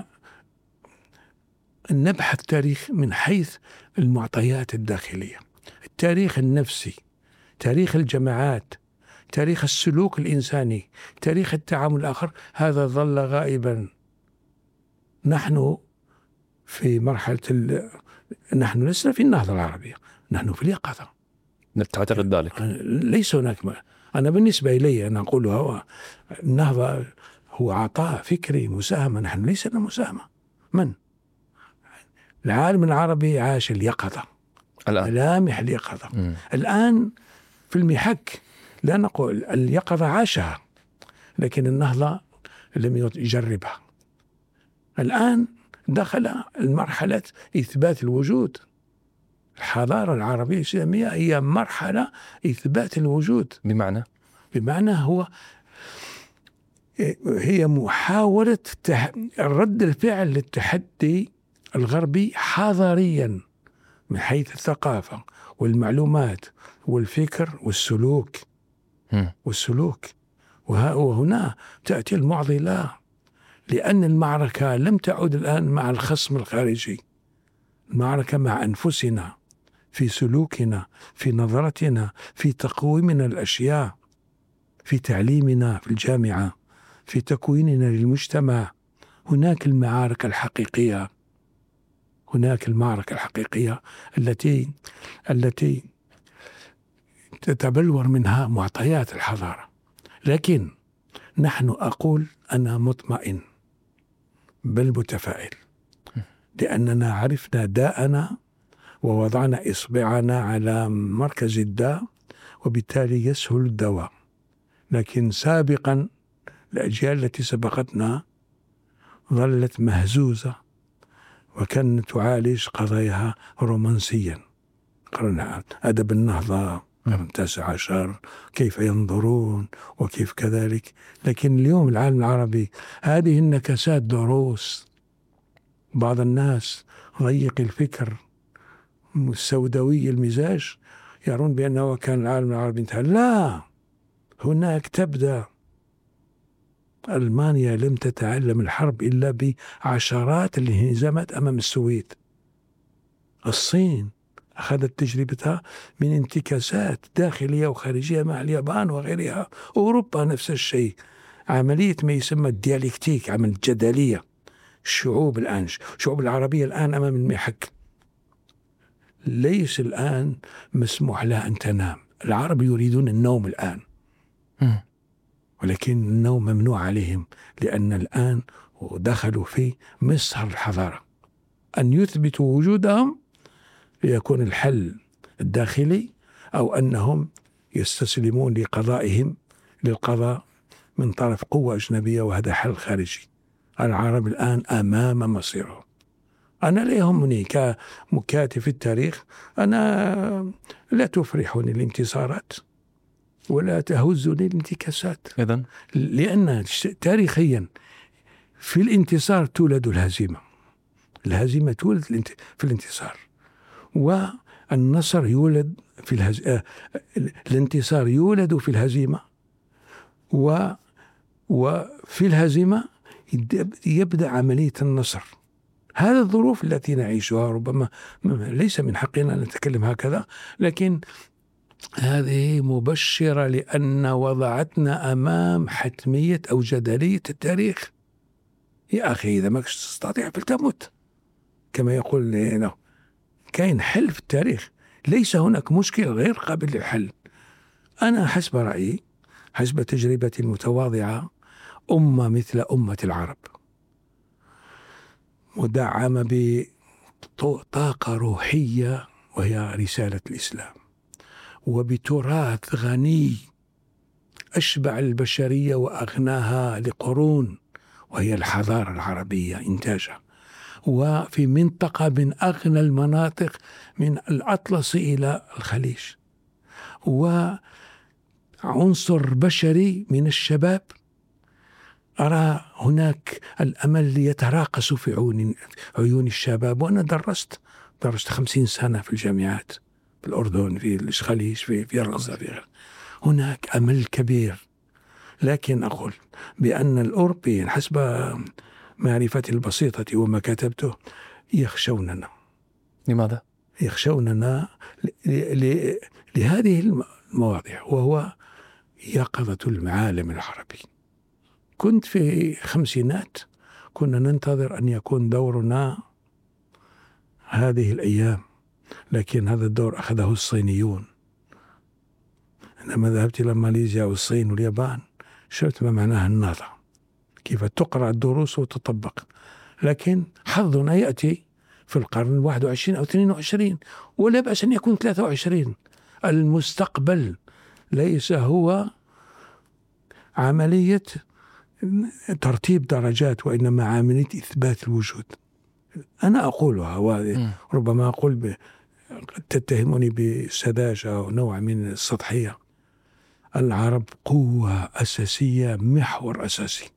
نبحث التاريخ من حيث المعطيات الداخلية، التاريخ النفسي، تاريخ الجماعات، تاريخ السلوك الإنساني، تاريخ التعامل الآخر. هذا ظل غائبا. نحن في مرحلة نحن لسنا في النهضة العربية، نحن في اليقظة. تعتقد ذلك؟ ليس هناك أنا بالنسبة إلي أنا أقول هو النهضة هو عطاء فكري، مساهمة. نحن ليس لنا مساهمة. من؟ العالم العربي عاش اليقظة الآن، ملامح اليقظة الآن في المحك. لا نقول اليقظة عاشها، لكن النهضة لم يجربها. الآن دخل المرحلة إثبات الوجود. الحضارة العربية الإسلامية هي مرحلة إثبات الوجود. بمعنى هي محاولة رد الفعل للتحدي الغربي حضاريا من حيث الثقافة والمعلومات والفكر والسلوك. وهنا تأتي المعضلة، لأن المعركة لم تعد الآن مع الخصم الخارجي، المعركة مع أنفسنا، في سلوكنا، في نظرتنا، في تقويمنا الأشياء، في تعليمنا في الجامعة، في تكويننا للمجتمع. هناك المعارك الحقيقية، هناك المعركة الحقيقية التي تتبلور منها معطيات الحضارة. لكن نحن أقول أنا مطمئن بل متفائل، لأننا عرفنا داءنا ووضعنا إصبعنا على مركز الداء، وبالتالي يسهل الدواء. لكن سابقا الأجيال التي سبقتنا ظلت مهزوزة وكانت تعالج قضاياها رومانسيا. قرن أدب النهضة، قرن التاسع عشر، كيف ينظرون وكيف كذلك. لكن اليوم العالم العربي هذه النكسات دروس. بعض الناس ضيق الفكر السوداوي المزاج يرون بأنه كان العالم العربي انتهى. لا، هناك تبدأ. ألمانيا لم تتعلم الحرب إلا بعشرات الانهزامات أمام السويد. الصين أخذت تجربتها من انتكاسات داخلية وخارجية مع اليابان وغيرها. أوروبا نفس الشيء، عملية ما يسمى الديالكتيك، عمل الجدلية. الشعوب العربية الآن أمام المحك. ليس الآن مسموح لها أن تنام. العرب يريدون النوم الآن، ولكن النوم ممنوع عليهم، لأن الآن دخلوا في مصر الحضارة. أن يثبتوا وجودهم ليكون الحل الداخلي، أو أنهم يستسلمون لقضائهم للقضاء من طرف قوة أجنبية، وهذا حل خارجي. العرب الآن أمام مصيرهم. أنا لا يهمني كمكاتب في التاريخ، أنا لا تفرحني الانتصارات ولا تهزني الانتكاسات، لأن تاريخيا في الانتصار تولد الهزيمة، الهزيمة تولد في الانتصار، والنصر يولد في الانتصار يولد في الهزيمة، وفي الهزيمة يبدأ عملية النصر. هذه الظروف التي نعيشها ربما ليس من حقنا أن نتكلم هكذا، لكن هذه مبشرة، لأن وضعتنا أمام حتمية أو جدلية التاريخ. يا أخي إذا ما تستطيع فلتمت، كما يقول كاين حل في التاريخ، ليس هناك مشكل غير قابل للحل. أنا حسب رأيي، حسب تجربتي المتواضعة، أمة مثل أمة العرب مدعمة بطاقة روحية وهي رسالة الإسلام، وبتراث غني أشبع البشرية وأغناها لقرون وهي الحضارة العربية إنتاجها، وفي منطقة من أغنى المناطق من الأطلس إلى الخليج، وعنصر بشري من الشباب. أرى هناك الأمل يتراقص في عيون الشباب. وأنا درست 50 سنة في الجامعات في الأردن، في الخليج، في الرصة، في غيره. هناك أمل كبير، لكن أقول بأن الأوروبيين حسب معرفتي البسيطة وما كتبته يخشوننا. لماذا؟ يخشوننا لهذه المواضيع، وهو يقظة العالم العربي. كنت في الخمسينات كنا ننتظر أن يكون دورنا هذه الأيام، لكن هذا الدور أخذه الصينيون. عندما ذهبت إلى ماليزيا والصين واليابان شفت ما معناها النهضة، كيف تقرأ الدروس وتطبق. لكن حظنا يأتي في القرن 21 أو 22، ولا بأس أن يكون 23. المستقبل ليس هو عملية ترتيب درجات، وإنما عملية إثبات الوجود. أنا أقولها، وربما أقول تتهمني بسذاجة أو نوع من السطحية. العرب قوة أساسية، محور أساسي.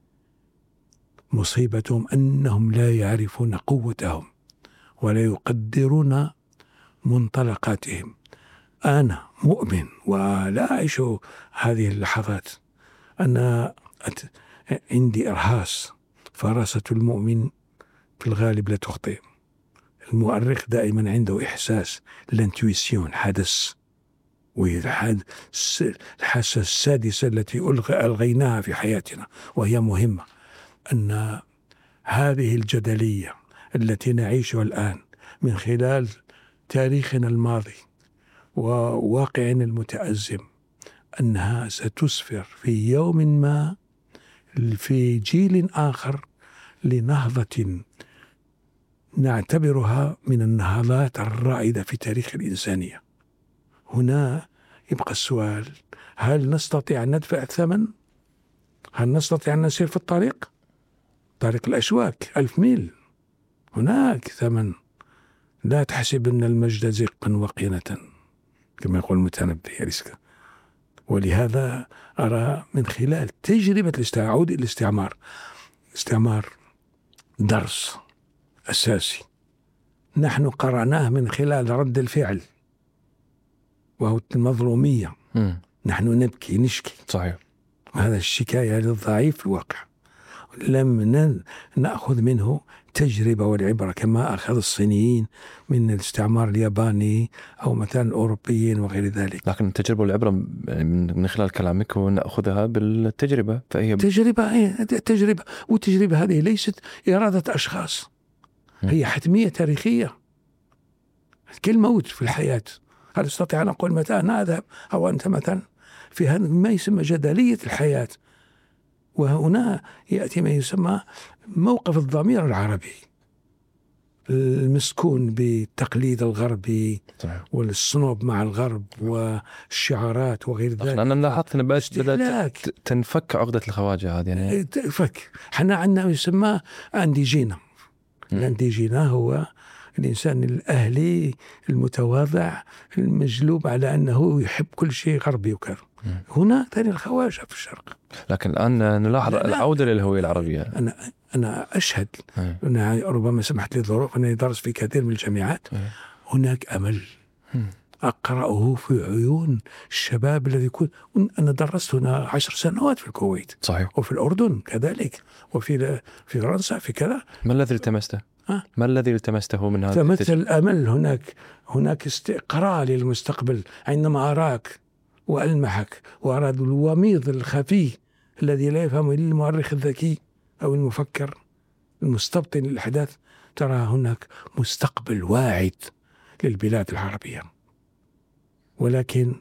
مصيبتهم أنهم لا يعرفون قوتهم ولا يقدرون منطلقاتهم. أنا مؤمن ولا أعيش هذه اللحظات. أنا عندي إرهاص، فراسة المؤمن في الغالب لا تخطئ. المؤرخ دائما عنده إحساس، الانتويسيون، حدث، الحاسة السادسة التي ألغيناها في حياتنا وهي مهمة. أن هذه الجدلية التي نعيشها الآن من خلال تاريخنا الماضي وواقعنا المتأزم، أنها ستسفر في يوم ما في جيل آخر لنهضة نعتبرها من النهضات الرائدة في تاريخ الإنسانية. هنا يبقى السؤال: هل نستطيع أن ندفع الثمن؟ هل نستطيع أن نسير في الطريق الأشواك 1000 ميل؟ هناك ثمن. لا تحسب أن المجد زقا وقينة كما يقول المتنبي رزقا. ولهذا أرى من خلال تجربة الاستعمار درس أساسي نحن قرأناه من خلال رد الفعل، وهو المظلومية. نحن نبكي نشكي، صحيح، هذا الشكاية للضعيف في الواقع. لم نأخذ منه تجربة والعبرة كما أخذ الصينيين من الاستعمار الياباني أو مثلا الأوروبيين وغير ذلك. لكن التجربة والعبرة من خلال كلامك ونأخذها بالتجربة، فهي تجربة، والتجربة هذه ليست إرادة أشخاص، هي حتمية تاريخية. كالموت في الحياة. هل أستطيع أن أقول متى أنا أذهب أو أنت مثلا؟ في هذا ما يسمى جدلية الحياة. وهنا يأتي ما يسمى موقف الضمير العربي المسكون بالتقليد الغربي والصنوب مع الغرب والشعارات وغير ذلك. أنا لاحظت أن بدأت تنفك عقدة الخواجة هذه يعني. تنفك. حنا عندنا يسمى أنديجينا. الأنديجينا هو الإنسان الأهلي المتواضع المجلوب على أنه يحب كل شيء غربي وكذا. هنا ثاني الخواجة في الشرق. لكن الآن نلاحظ العودة للهوية العربية. أنا أشهد أنا ربما سمحت لي ظروف أنني درس في كثير من الجامعات. هناك أمل أقرأه في عيون الشباب الذي يكون. أنا درست هنا 10 سنوات في الكويت صحيح. وفي الأردن كذلك وفي فرنسا في كذا. ما الذي التمسته؟ ما الذي التمسته من هذا؟ تمثل الأمل. هناك استقرار للمستقبل. عندما أراك وألمحك وأرى الوميض الخفي الذي لا يفهم إلا المؤرخ الذكي أو المفكر المستبطن للأحداث، ترى هناك مستقبل واعد للبلاد العربية. ولكن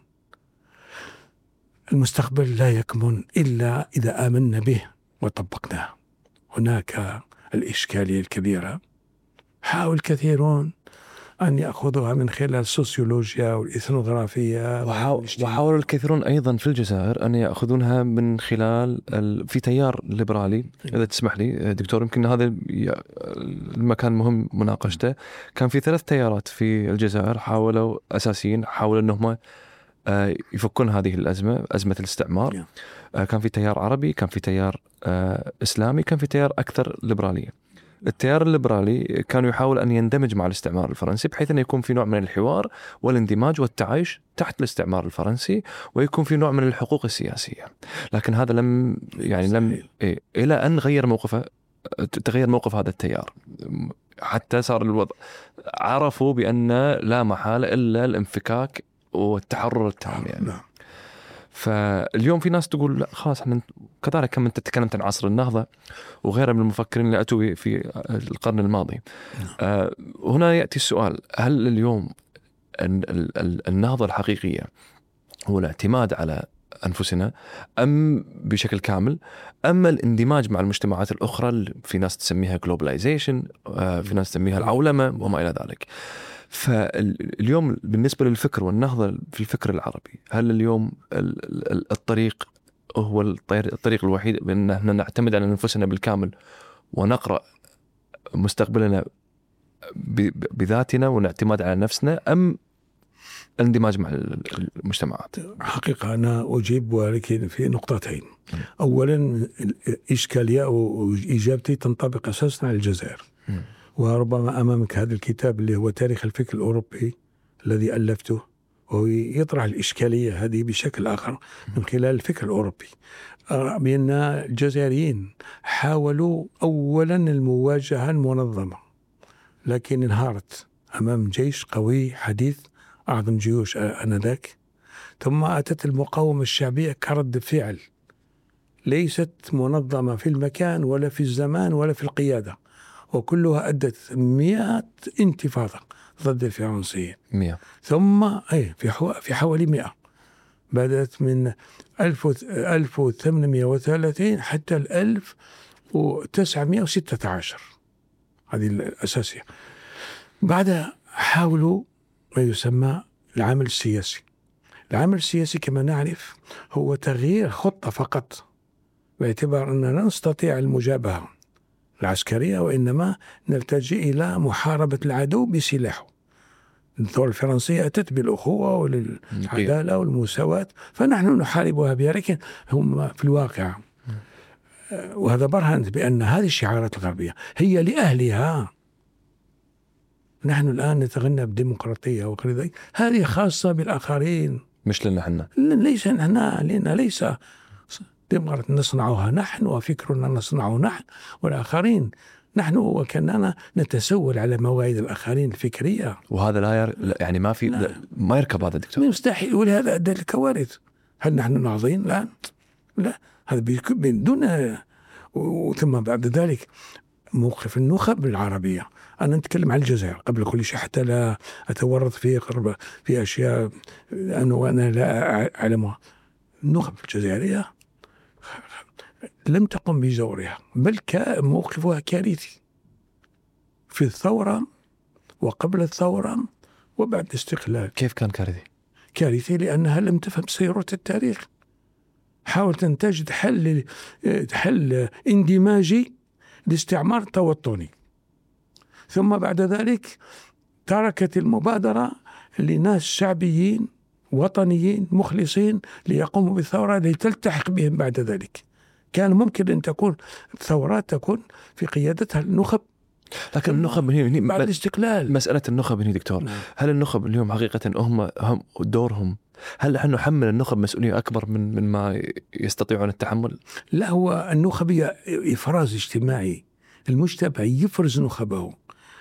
المستقبل لا يكمن إلا إذا آمنا به وطبقناه. هناك الإشكالية الكبيرة حاول كثيرون أن يأخذوها من خلال السوسيولوجيا والإثنوغرافية، وحاول الكثيرون أيضا في الجزائر أن يأخذونها من خلال في تيار ليبرالي. إذا تسمح لي دكتور، يمكن هذا المكان مهم مناقشته. كان في 3 تيارات في الجزائر حاولوا أنهم يفكون هذه الأزمة، أزمة الاستعمار. كان في تيار عربي، كان في تيار إسلامي، كان في تيار أكثر ليبرالية. التيار الليبرالي كان يحاول أن يندمج مع الاستعمار الفرنسي بحيث أن يكون في نوع من الحوار والاندماج والتعايش تحت الاستعمار الفرنسي، ويكون في نوع من الحقوق السياسية. لكن هذا لم إلى أن تغير موقف هذا التيار، حتى صار الوضع عرفوا بأن لا محالة إلا الانفكاك والتحرر التام يعني. فاليوم في ناس تقول لا خلاص احنا كذلك كما انت تكلمت عن عصر النهضة وغيرها من المفكرين اللي أتوا في القرن الماضي. هنا يأتي السؤال: هل اليوم النهضة الحقيقية هو الاعتماد على أنفسنا أم بشكل كامل، أما الاندماج مع المجتمعات الأخرى؟ في ناس تسميها globalization، في ناس تسميها العولمة وما إلى ذلك. فاليوم بالنسبة للفكر والنهضة في الفكر العربي، هل اليوم الطريق هو الطريق الوحيد بأن احنا نعتمد على أنفسنا بالكامل ونقرأ مستقبلنا بذاتنا ونعتمد على نفسنا، أم الاندماج مع المجتمعات؟ حقيقة أنا أجيب ولكن في نقطتين. أولا إشكالية أو إجابتي تنطبق أساسا على الجزائر. وربما أمامك هذا الكتاب اللي هو تاريخ الفكر الأوروبي الذي ألفته، وهو يطرح الإشكالية هذه بشكل آخر من خلال الفكر الأوروبي. بأن الجزائريين حاولوا أولا المواجهة المنظمة، لكن انهارت أمام جيش قوي حديث أعظم جيوش آنذاك. ثم أتت المقاومة الشعبية كرد فعل ليست منظمة في المكان ولا في الزمان ولا في القيادة، وكلها أدت 100 انتفاضة ضد الفرنسيين. 100 ثم في حوالي 100 بدأت من 1830 حتى 1916. هذه الأساسية. بعدها حاولوا ما يسمى العمل السياسي. العمل السياسي كما نعرف هو تغيير خطة فقط، باعتبار أننا لا نستطيع المجابهة العسكرية، وإنما نلتجئ إلى محاربة العدو بسلاحه. الثورة الفرنسية أتت بالأخوة والعدالة والمساواة، فنحن نحاربها بها، لكن هم في الواقع وهذا برهن بأن هذه الشعارات الغربية هي لأهلها. نحن الآن نتغنى بالديمقراطية وغير ذلك، هذه خاصة بالآخرين مش لنا احنا. ليس لنا ليس ديمقراطية نصنعها نحن وفكرنا نصنعه نحن والآخرين. نحن وكأننا نتسول على مواعيد الآخرين الفكرية، وهذا لا يعني ما يركب هذا دكتور، مستحيل. ولهذا أدى الكوارث. هل نحن ناضين الآن؟ لا، هذا بدون. ثم بعد ذلك موقف النخب العربية. أنا أتكلم عن الجزائر قبل كل شيء حتى لا أتورط في أشياء أنا لا أعلمها. النخب الجزائرية لم تقم بجورها، بل موقفها كارثي في الثورة وقبل الثورة وبعد الاستقلال. كيف كان كارثي؟ كارثي لأنها لم تفهم سيرة التاريخ. حاولت أن تجد حل اندماجي لاستعمار توطني، ثم بعد ذلك تركت المبادرة لناس شعبيين وطنيين مخلصين ليقوموا بالثورة لتلتحق بهم بعد ذلك. كان ممكن أن تكون الثورات تكون في قيادتها النخب، لكن النخب هنا بعد الاستقلال. مسألة النخب هنا دكتور، هل النخب اليوم حقيقة هم دورهم، هل نحن نحمل النخب مسؤولية أكبر من ما يستطيعون التحمل؟ لا، هو النخب هي إفراز اجتماعي، المجتمع يفرز نخبه.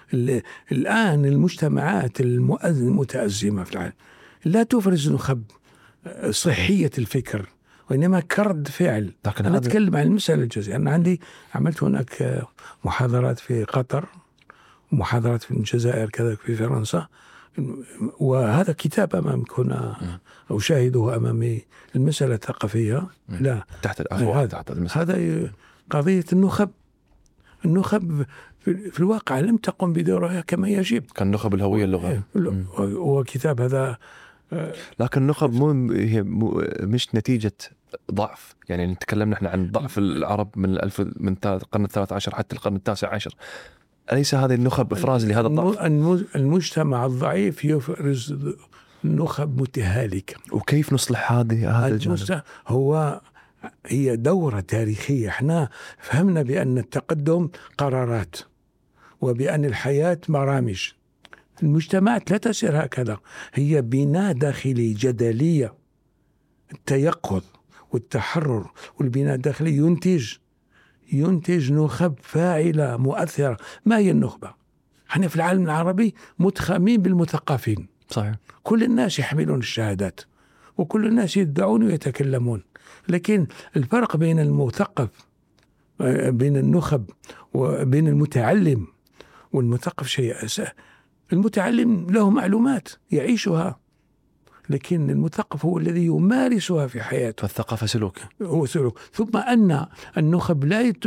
الآن المجتمعات المتأزمة في العالم لا تفرز نخب صحية الفكر، وإنما كرد فعل. أنا أتكلم عن المسألة الجزائرية. أنا عملت هناك محاضرات في قطر، محاضرات في الجزائر، كذا في فرنسا، وهذا كتاب أمامك هنا أشاهده أمامي. المسألة الثقافية لا تحت الأخوة، هذا قضية النخب. النخب في الواقع لم تقم بدورها كما يجب. كان نخب الهوية اللغة، وكتاب هذا. لكن النخب مش نتيجة ضعف، يعني نتكلم نحن عن ضعف العرب من القرن ال13 حتى القرن ال19. أليس هذه النخب إفراز لهذا الضعف؟ المجتمع الضعيف يفرز نخب متهالكة. وكيف نصلح هذا الجانب؟ هي دورة تاريخية. احنا فهمنا بأن التقدم قرارات، وبأن الحياة برامج. المجتمعات لا تسير هكذا، هي بناء داخلي جدلية. التيقظ والتحرر والبناء الداخلي ينتج نخب فاعلة مؤثرة. ما هي النخبة؟ احنا في العالم العربي متخمين بالمثقفين. صحيح. كل الناس يحملون الشهادات وكل الناس يدعون ويتكلمون، لكن الفرق بين المثقف، بين النخب وبين المتعلم والمثقف شيء أساسي. المتعلم له معلومات يعيشها، لكن المثقف هو الذي يمارسها في حياته. فالثقافة سلوك، هو سلوك. ثم أن النخب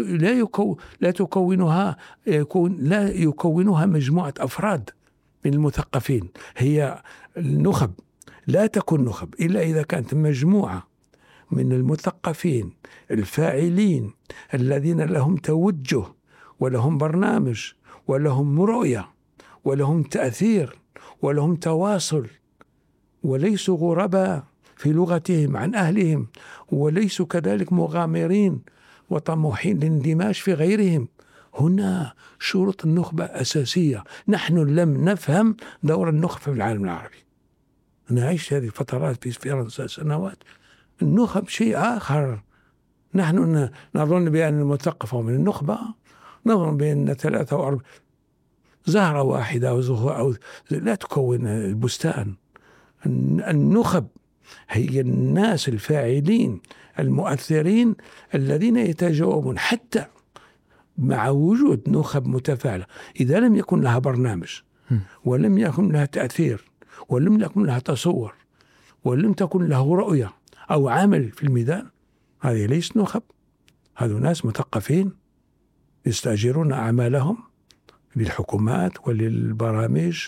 لا يكونها مجموعة أفراد من المثقفين. هي النخب لا تكون نخب إلا إذا كانت مجموعة من المثقفين الفاعلين الذين لهم توجه ولهم برنامج ولهم رؤية ولهم تأثير ولهم تواصل، وليسوا غرباء في لغتهم عن أهلهم، وليسوا كذلك مغامرين وطموحين للاندماج في غيرهم. هنا شروط النخبة أساسية. نحن لم نفهم دور النخبة في العالم العربي. أنا عشت هذه الفترات في فرنسا سنوات. النخب شيء آخر. نحن نظن بأن المثقف من النخبة، نظن بأن 3 أو 4 زهرة واحدة أو لا تكون البستان. النخب هي الناس الفاعلين المؤثرين الذين يتجاوبون حتى مع وجود نخب متفاعلة. إذا لم يكن لها برنامج ولم يكن لها تأثير ولم يكن لها تصور ولم تكن له رؤية أو عمل في الميدان، هذه ليست نخب. هذو ناس مثقفين يستأجرون أعمالهم للحكومات وللبرامج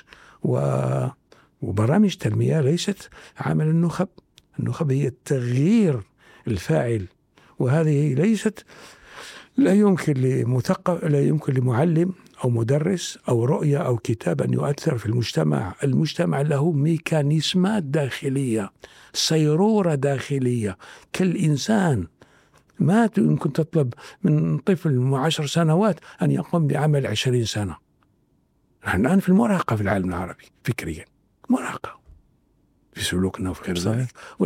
وبرامج تنمية، ليست عمل النخب. النخب هي التغيير الفاعل، وهذه ليست لا يمكن لمثقف، لا يمكن لمعلم أو مدرس أو رؤية أو كتاب أن يؤثر في المجتمع. المجتمع له ميكانيزمات داخلية، صيرورة داخلية كالإنسان. ما يمكن تطلب من طفل 10 سنوات أن يقوم بعمل 20 سنة. نحن الآن في المراهقة في العالم العربي فكريا، مراهقة في سلوكنا وفي غير ذلك.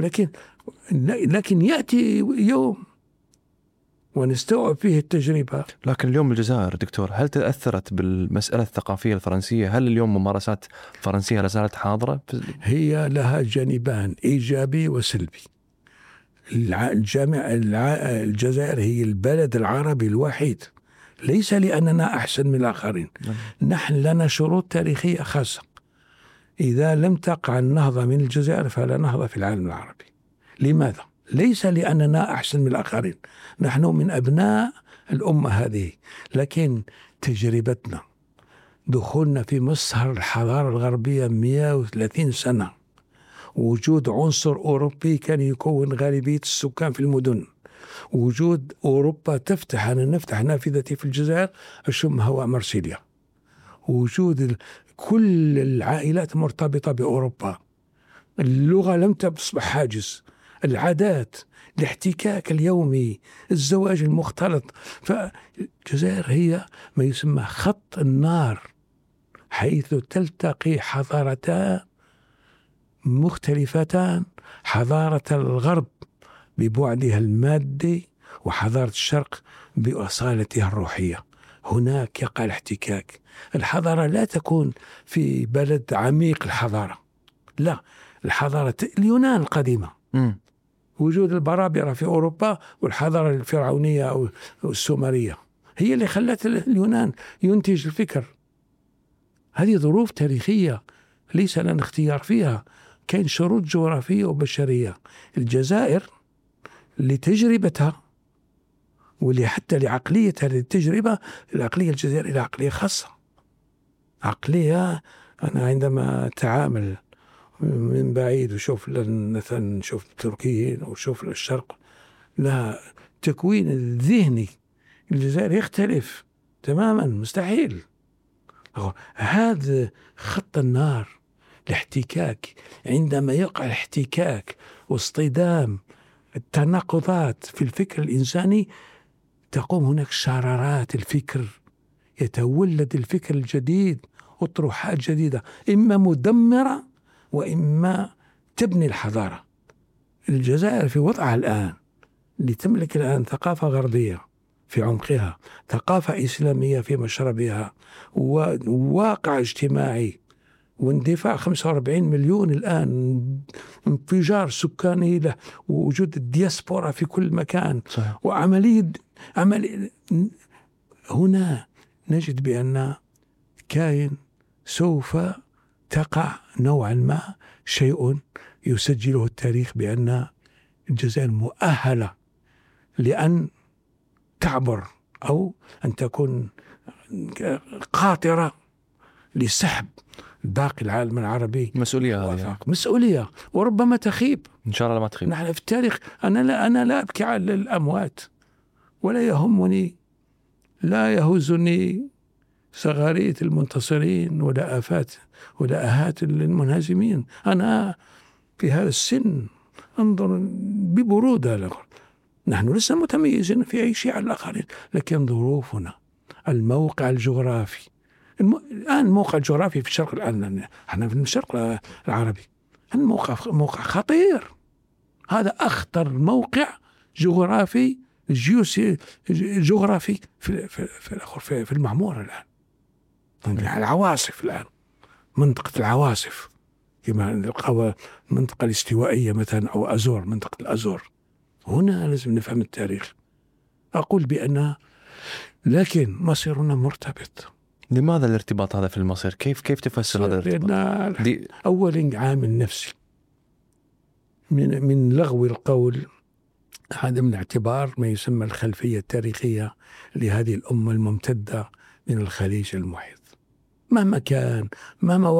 لكن يأتي يوم ونستوعب فيه التجربة. لكن اليوم الجزائر دكتور، هل تأثرت بالمسألة الثقافية الفرنسية؟ هل اليوم ممارسات فرنسية لا زالت حاضرة؟ هي لها جانبان، إيجابي وسلبي. الجزائر هي البلد العربي الوحيد ليس لأننا أحسن من الآخرين. نحن لنا شروط تاريخية خاصة. إذا لم تقع النهضة من الجزائر فلا نهضة في العالم العربي. لماذا؟ ليس لأننا أحسن من الآخرين، نحن من أبناء الأمة هذه، لكن تجربتنا، دخولنا في مسهر الحضارة الغربية 130 سنة، وجود عنصر أوروبي كان يكون غالبية السكان في المدن، وجود أوروبا تفتح، أنا نفتح نافذتي في الجزائر أشم هواء مرسيليا، وجود كل العائلات مرتبطة بأوروبا، اللغة لم تصبح حاجز، العادات، الاحتكاك اليومي، الزواج المختلط. فالجزائر هي ما يسمى خط النار، حيث تلتقي حضارتان مختلفتان، حضارة الغرب ببعدها المادي وحضارة الشرق بأصالتها الروحية. هناك يقع الاحتكاك. الحضارة لا تكون في بلد عميق الحضارة، لا، الحضارة اليونان القديمة، وجود البرابرة في أوروبا والحضارة الفرعونية أو السومرية هي اللي خلت اليونان ينتج الفكر. هذه ظروف تاريخية ليس لنا اختيار فيها، كاين شروط جغرافية وبشرية. الجزائر لتجربتها ولحتى لعقليتها للتجربة، العقلية الجزائرية عقلية خاصة، عقلية. أنا عندما أتعامل من بعيد وشوف مثلا نشوف التركيين أو شوف الشرق، لا، التكوين الذهني الجزائر يختلف تماما، مستحيل. هذا خط النار، الاحتكاك. عندما يقع الاحتكاك واصطدام التناقضات في الفكر الإنساني، تقوم هناك شرارات الفكر، يتولد الفكر الجديد وطروحات جديدة، إما مدمرة وإما تبني الحضارة. الجزائر في وضعها الآن لتملك الآن ثقافة غربية في عمقها، ثقافة إسلامية في مشربها، وواقع اجتماعي واندفاع 45 مليون الآن، انفجار سكاني له، ووجود الدياسبورا في كل مكان، صحيح. وعملية هنا نجد بأن كاين سوف تقع نوعا ما شيء يسجله التاريخ بأن الجزائر مؤهلة لأن تعبر أو أن تكون قاطرة لسحب باقي العالم العربي. مسؤولية وربما تخيب، إن شاء الله ما تخيب. نحن في التاريخ، أنا لا أبكي على الأموات، ولا يهمني، لا يهزني صغارية المنتصرين ولا آفات ولا آهات المنهزمين. أنا في هذا السن أنظر ببرودة. نحن لسه متميزين في أي شيء على الآخرين، لكن ظروفنا، الموقع الجغرافي، الآن الموقع الجغرافي في الشرق، الآن احنا في الشرق العربي، موقع خطير. هذا أخطر موقع جغرافي جغرافي في المعمورة الآن. العواصف الآن، منطقة العواصف كما المنطقة الاستوائية مثلا، أو أزور، منطقة الأزور. هنا لازم نفهم التاريخ. أقول بأن لكن مصيرنا مرتبط. لماذا الارتباط هذا في المصير؟ كيف تفسر هذا الارتباط؟ أولا عامل نفسي، من لغو القول، عدم الاعتبار ما يسمى الخلفية التاريخية لهذه الأمة الممتدة من الخليج المحيط. مهما كان، مهما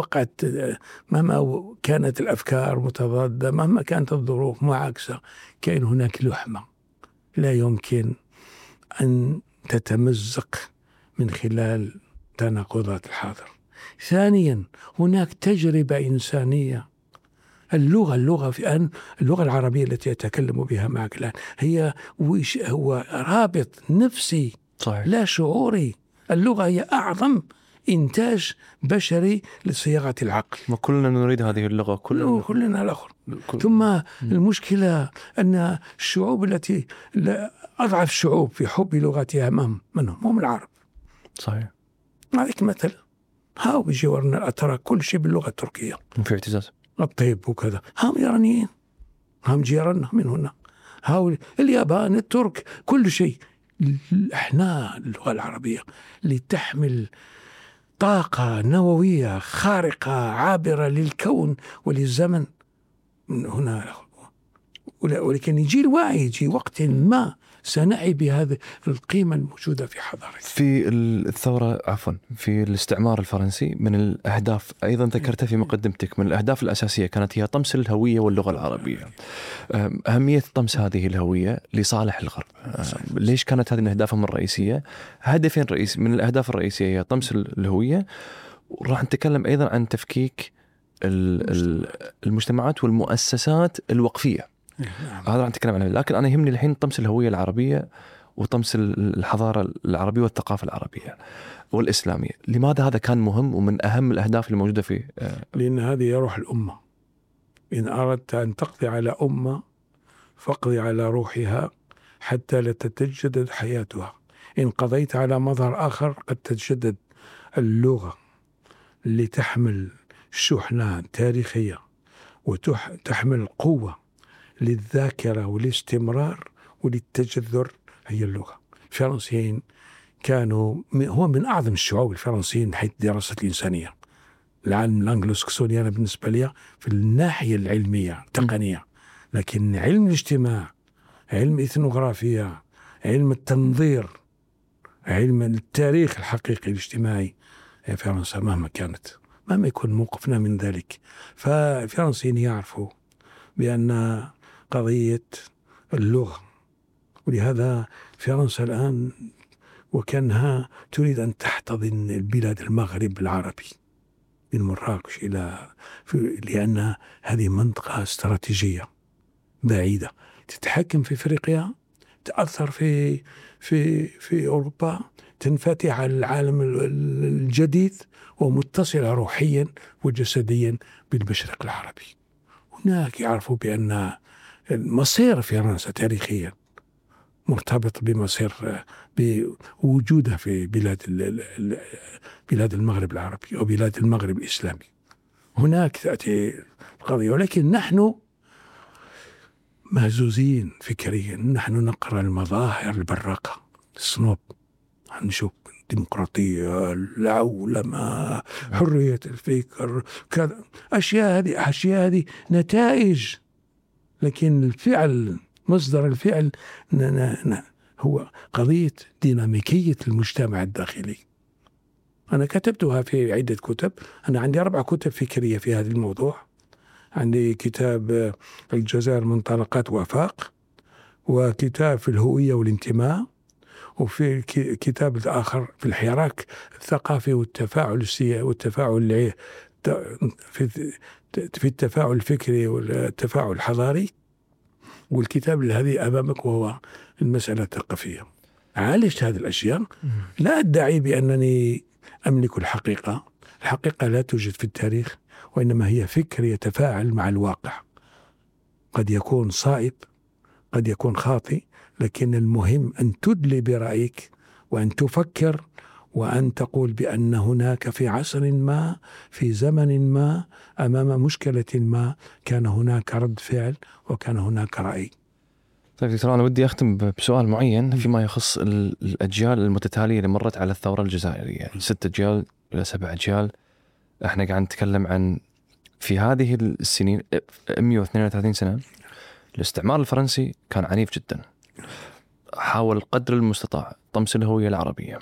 كانت الأفكار متضادة، مهما كانت الظروف معاكسة، كاين هناك لحمة لا يمكن أن تتمزق من خلال تناقضات الحاضر. ثانيا، هناك تجربة إنسانية. اللغة العربية التي أتكلم بها معك الآن هو رابط نفسي، صحيح، لا شعوري. اللغة هي أعظم إنتاج بشري لصياغة العقل، وكلنا نريد هذه اللغة، كلنا الآخر. ثم المشكلة أن الشعوب التي أضعف الشعوب في حب لغتها من هم العرب. صحيح. هذيك مثل هاو بجوارنا الأتراك كل شيء باللغة التركية، في اعتزاز الطيب وكذا. هم إيرانيين، هم جيراننا من هنا. هاو اليابان، الترك، كل شيء احنا اللغة العربية لتحمل طاقة نووية خارقة عابرة للكون وللزمن من هنا. ولكن يجي الوعي، يجي وقت ما سنعي بهذه القيمة الموجودة في حضارتنا. في الثورة في الاستعمار الفرنسي من الأهداف أيضا ذكرتها في مقدمتك، من الأهداف الأساسية كانت هي طمس الهوية واللغة العربية. أهمية طمس هذه الهوية لصالح الغرب. ليش كانت هذه أهدافهم الرئيسية؟ هدفين رئيسي من الأهداف الرئيسية هي طمس الهوية، وراح نتكلم أيضا عن تفكيك المجتمعات والمؤسسات الوقفية. هذا راح نتكلم عنه، لكن أنا يهمني الحين طمس الهوية العربية وطمس الحضارة العربية والثقافة العربية والإسلامية. لماذا هذا كان مهم ومن أهم الأهداف اللي موجودة فيه؟ لأن هذه روح الأمة. إن أردت أن تقضي على أمة فاقضي على روحها حتى لا تتجدد حياتها. إن قضيت على مظهر آخر قد تتجدد. اللغة اللي تحمل شحنة تاريخية وتحمل قوة للذاكرة والاستمرار وللتجذر هي اللغة. الفرنسيين كانوا هو من أعظم الشعوب الفرنسيين من حيث دراسة الإنسانية. العالم الأنجلوسكسوني أنا بالنسبة لي في الناحية العلمية التقنية، لكن علم الاجتماع، علم الإثنوغرافيا، علم التنظير، علم التاريخ الحقيقي الاجتماعي، فرنسا مهما كانت، مهما يكون موقفنا من ذلك، فالفرنسيين يعرفوا بأن قضية اللغة. ولهذا فرنسا الآن وكانها تريد أن تحتضن البلاد المغرب العربي من مراكش لأن هذه منطقة استراتيجية بعيدة تتحكم في أفريقيا، تأثر في أوروبا، تنفتح على العالم الجديد ومتصلة روحيا وجسديا بالمشرق العربي. هناك يعرفوا بأن مصير فرنسا تاريخيا مرتبط بمصير بوجودها في بلاد المغرب العربي أو بلاد المغرب الإسلامي. هناك تأتي القضية، ولكن نحن مهزوزين فكريا. نحن نقرأ المظاهر البراقة، سنوب، نشوف الديمقراطية، العولمة، حرية الفكر، كذا أشياء هذه نتائج، لكن الفعل، مصدر الفعل هو قضية ديناميكية المجتمع الداخلي. أنا كتبتها في عدة كتب. أنا عندي 4 كتب فكرية في هذا الموضوع. عندي كتاب الجزائر منطلقات وآفاق، وكتاب في الهوية والانتماء، وفي كتاب الآخر في الحراك الثقافي والتفاعل في التفاعل الفكري والتفاعل الحضاري، والكتاب الذي أمامك وهو المسألة الثقافية. عالجت هذه الأشياء. لا أدعي بأنني أملك الحقيقة. الحقيقة لا توجد في التاريخ، وإنما هي فكر يتفاعل مع الواقع. قد يكون صائب، قد يكون خاطئ، لكن المهم أن تدلي برأيك وأن تفكر وأن تقول بأن هناك في عصر ما، في زمن ما، أمام مشكلة ما، كان هناك رد فعل وكان هناك رأي. طيب دكتور، أنا ودي أختم بسؤال معين فيما يخص الأجيال المتتالية اللي مرت على الثورة الجزائرية. 6 أجيال إلى 7 أجيال. احنا قاعد نتكلم عن في هذه السنين 132 سنة الاستعمار الفرنسي كان عنيف جدا. حاول قدر المستطاع طمس الهوية العربية.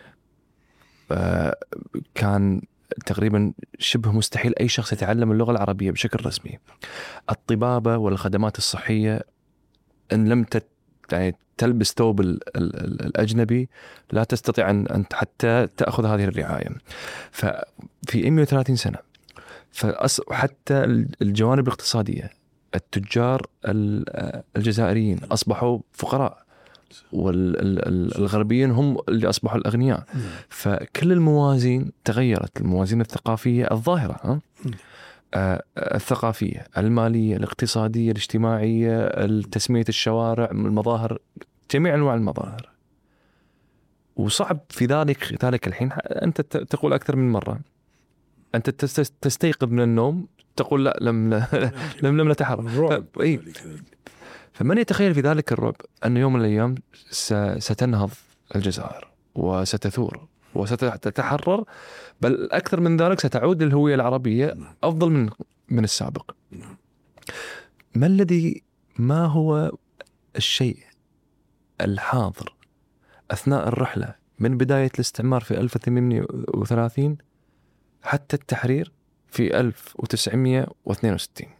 كان تقريبا شبه مستحيل أي شخص يتعلم اللغة العربية بشكل رسمي. الطبابة والخدمات الصحية إن لم يعني تلبس ثوب الأجنبي لا تستطيع أن حتى تأخذ هذه الرعاية. ففي 130 سنة حتى الجوانب الاقتصادية، التجار الجزائريين أصبحوا فقراء، والغربيين هم اللي أصبحوا الأغنياء. فكل الموازين تغيرت، الموازين الثقافية الظاهرة، الثقافية، المالية، الاقتصادية، الاجتماعية، تسمية الشوارع، المظاهر، جميع أنواع المظاهر. وصعب في ذلك الحين أنت تقول أكثر من مرة، أنت تستيقظ من النوم تقول لا لم نتحرك. فمن يتخيل في ذلك الرعب أن يوم من الأيام ستنهض الجزائر وستثور وستتحرر، بل أكثر من ذلك ستعود للهوية العربية أفضل من السابق. ما هو الشيء الحاضر أثناء الرحلة من بداية الاستعمار في 1830 حتى التحرير في 1962؟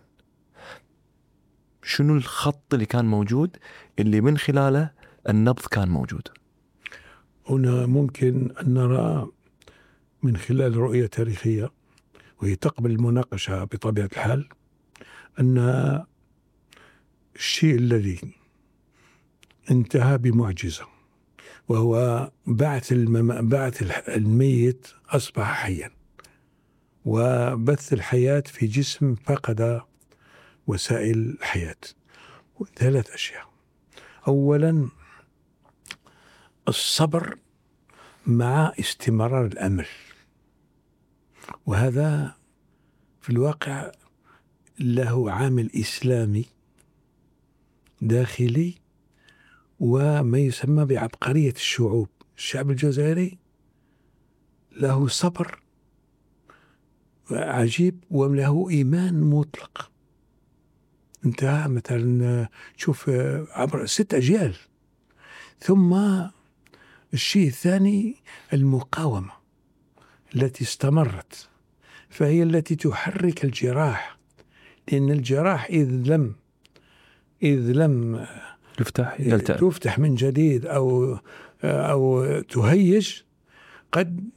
شنو الخط اللي كان موجود اللي من خلاله النبض كان موجود؟ هنا ممكن أن نرى من خلال رؤية تاريخية وهي تقبل المناقشة بطبيعة الحال أن الشيء الذي انتهى بمعجزة وهو بعث الميت أصبح حيا، وبث الحياة في جسم فقد وسائل الحياة. 3 أشياء. أولا الصبر مع استمرار الأمل، وهذا في الواقع له عامل إسلامي داخلي وما يسمى بعبقرية الشعوب. الشعب الجزائري له صبر عجيب وله إيمان مطلق انتهى مثلا شوف عبر 6 أجيال. ثم الشيء الثاني المقاومة التي استمرت، فهي التي تحرك الجراح، لأن الجراح إذ لم تفتح من جديد أو تهيج قد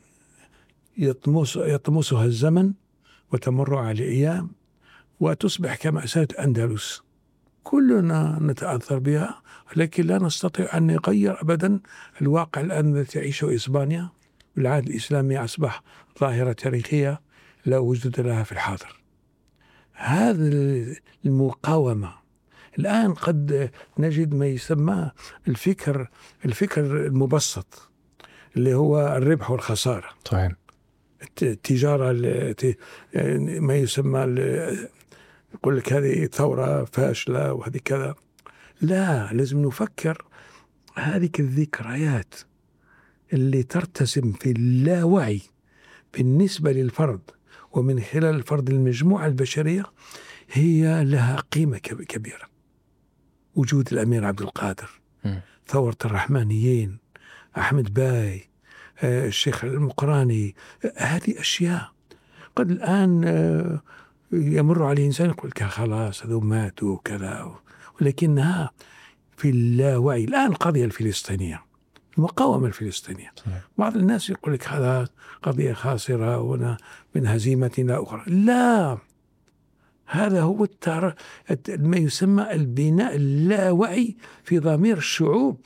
يطمسها الزمن وتمر على أيام وتصبح كمأساة أندلس كلنا نتأثر بها، لكن لا نستطيع أن نغير أبدا الواقع الآن الذي تعيشه إسبانيا. والعهد الإسلامي أصبح ظاهرة تاريخية لا وجود لها في الحاضر. هذا المقاومة الآن قد نجد ما يسمى الفكر المبسط اللي هو الربح والخسارة. طيب. التجارة ما يسمى يقول لك هذه ثورة فاشلة وهذه كذا. لا، لازم نفكر هذه الذكريات اللي ترتسم في اللاوعي بالنسبة للفرد ومن خلال الفرد المجموعة البشرية هي لها قيمة كبيرة. وجود الأمير عبد القادر، ثورة الرحمانيين، أحمد باي، الشيخ المقراني، هذه أشياء قد الآن يمر عليه إنسان يقول لك خلاص هذو ماتوا وكذا، ولكنها في اللاوعي. الآن القضية الفلسطينية، المقاومة الفلسطينية، بعض الناس يقول لك هذا قضية خاسرة وأنا من هزيمة إلى أخرى. لا، هذا هو ما يسمى البناء اللاوعي في ضمير الشعوب.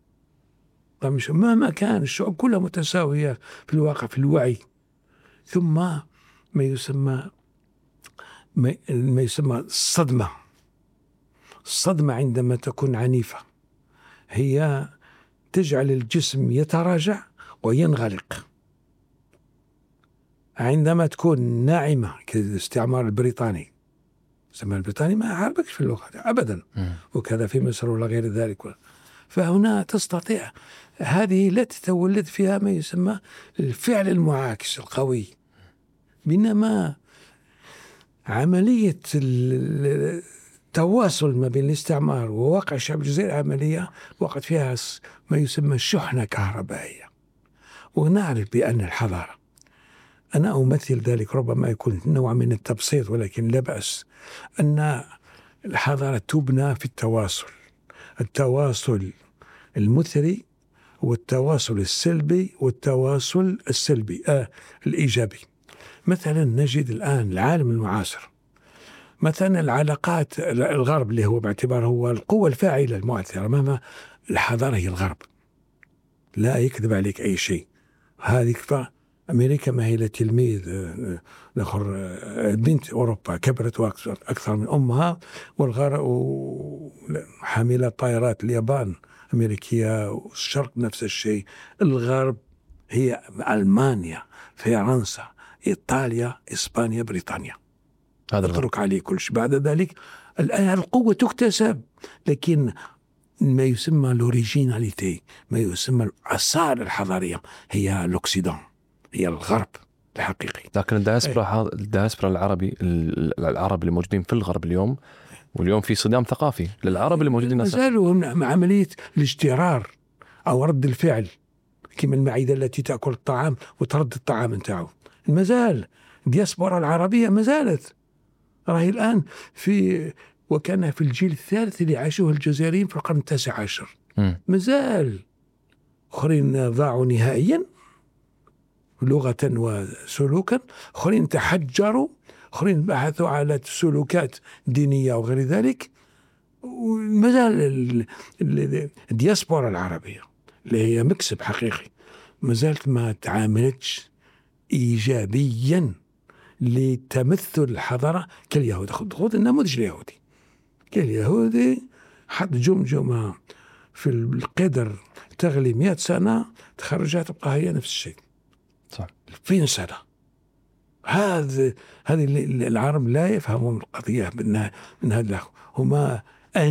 مهما كان الشعوب كلها متساوية في الواقع في الوعي. ثم ما يسمى الصدمة عندما تكون عنيفة هي تجعل الجسم يتراجع وينغلق. عندما تكون ناعمة كالاستعمار البريطاني، الاستعمار البريطاني ما حاربكش في اللغة أبدا، وكذا في مصر ولا غير ذلك. فهنا تستطيع هذه لا تتولد فيها ما يسمى الفعل المعاكس القوي. بينما عملية التواصل ما بين الاستعمار وواقع الشعب الجزائري عملية وقت فيها ما يسمى شحنة كهربائية. ونعرف بأن الحضارة، أنا أمثل ذلك ربما يكون نوع من التبسيط ولكن لا بأس، أن الحضارة تبنى في التواصل المثري والتواصل السلبي والتواصل الإيجابي. مثلا نجد الآن العالم المعاصر، مثلا العلاقات الغرب اللي هو باعتباره هو القوة الفاعلة المؤثرة مهما الحضارة هي الغرب، لا يكذب عليك أي شيء. هذه أمريكا ما هي تلميذ الآخر، بنت أوروبا كبرت أكثر من أمها، والغرب وحاملة طائرات اليابان أمريكية، والشرق نفس الشيء. الغرب هي ألمانيا، فرنسا، إيطاليا، إسبانيا، بريطانيا. اترك عليه كل شيء. بعد ذلك الآن القوة تكتسب، لكن ما يسمى لوريجيناليتي، ما يسمى الآثار الحضارية، هي الأوكسيدان، هي الغرب الحقيقي. لكن الدياسبرا العرب اللي موجودين في الغرب اليوم، واليوم في صدام ثقافي للعرب اللي موجودين ما زالوا مع عملية الاجترار أو رد الفعل، كما المعدة التي تأكل الطعام وترد الطعام نتاعو. ما زال الدياسبورا العربية ما زالت، راهي الآن وكان في الجيل الثالث اللي عاشوه الجزائريين في القرن 19. ما زال آخرين ضاعوا نهائيا لغة وسلوكا، آخرين تحجروا، آخرين بحثوا على سلوكات دينية وغير ذلك. وما زال الدياسبورا العربية اللي هي مكسب حقيقي ما زالت ما تعاملتش إيجابيا لتمثل الحضارة كاليهود. خذ النموذج اليهودي، كاليهودي حط جمجمة في القدر تغلي 100 سنة تخرجها تبقى هي نفس الشيء. صح. 2000 سنة. هذه العرب لا يفهمون القضية من هذا. هما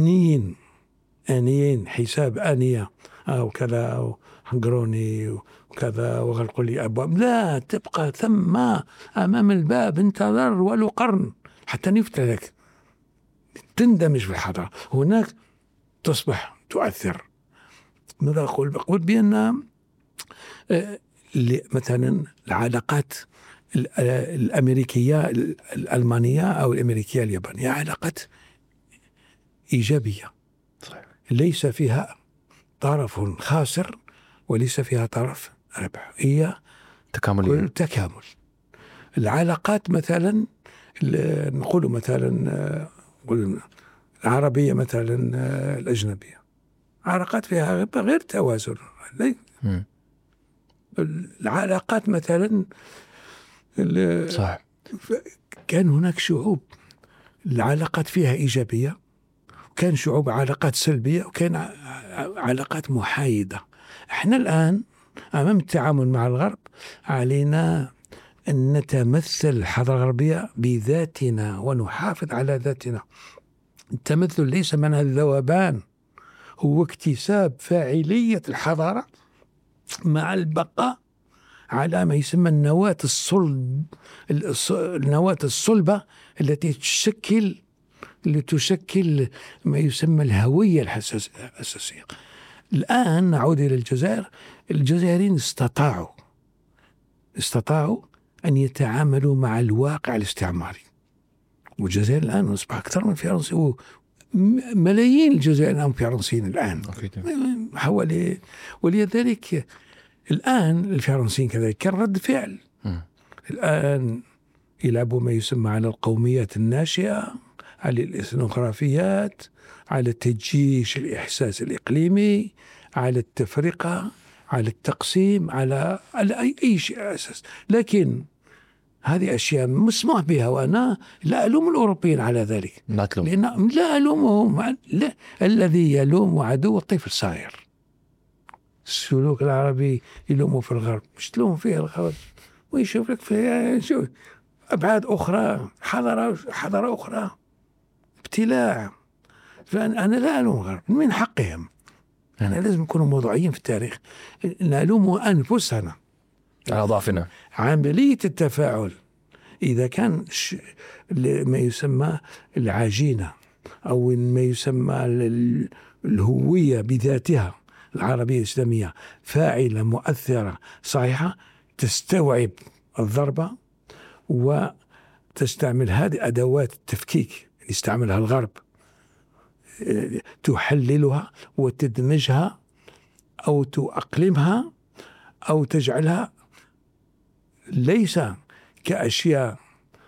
آنيين حساب آنية أو كذا أو حنقروني وكذا وغلقوا لي أبواب. لا، تبقى ثم أمام الباب انتظر ولو قرن حتى يفتح لك، تندمج في الحضارة هناك، تصبح تؤثر. ماذا أقول؟ بقول بأن مثلا العلاقات الأمريكية الألمانية أو الأمريكية اليابانية علاقات إيجابية، ليس فيها طرف خاسر وليس فيها طرف ربح، هي تكامل. العلاقات مثلا نقول مثلا العربية مثلا الأجنبية، علاقات فيها غير توازن. العلاقات مثلا صح. كان هناك شعوب العلاقات فيها إيجابية، وكان شعوب علاقات سلبية، وكان علاقات محايدة. احنا الآن أمام التعامل مع الغرب علينا أن نتمثل الحضارة الغربية بذاتنا ونحافظ على ذاتنا. التمثل ليس معنى الذوبان، هو اكتساب فاعلية الحضارة مع البقاء على ما يسمى النواة الصلبة التي تشكل ما يسمى الهوية الأساسية. الآن نعود إلى الجزائر. الجزائريين استطاعوا أن يتعاملوا مع الواقع الاستعماري، والجزائر الآن أصبح أكثر من فرنسي، ملايين الجزائريين فرنسيين الآن حوالي. ولذلك الآن الفرنسيين كذلك كان رد فعل. الآن يلعبوا ما يسمى على القوميات الناشئة، على الإثنوغرافيات، على تجيش الإحساس الإقليمي، على التفرقة، على التقسيم، على أي شيء أساس. لكن هذه أشياء مسموح بها، وأنا لا ألوم الأوروبيين على ذلك، لأن لا ألومهم. الذي يلوم عدو الطفل صغير. السلوك العربي يلومه في الغرب، مش تلوم فيه الغرب، ويشوف لك في أبعاد أخرى، حضارة أخرى، ابتلاع. فأنا لا ألوم الغرب، من حقهم. أنا لازم نكون موضوعيين في التاريخ، نلوم أنفسنا على ضعفنا. عملية التفاعل إذا كان ما يسمى العجينة أو ما يسمى الهوية بذاتها العربية الإسلامية فاعلة مؤثرة صحيحة، تستوعب الضربة وتستعمل هذه أدوات التفكيك اللي استعملها الغرب، تحللها وتدمجها أو تؤقلمها أو تجعلها ليس كأشياء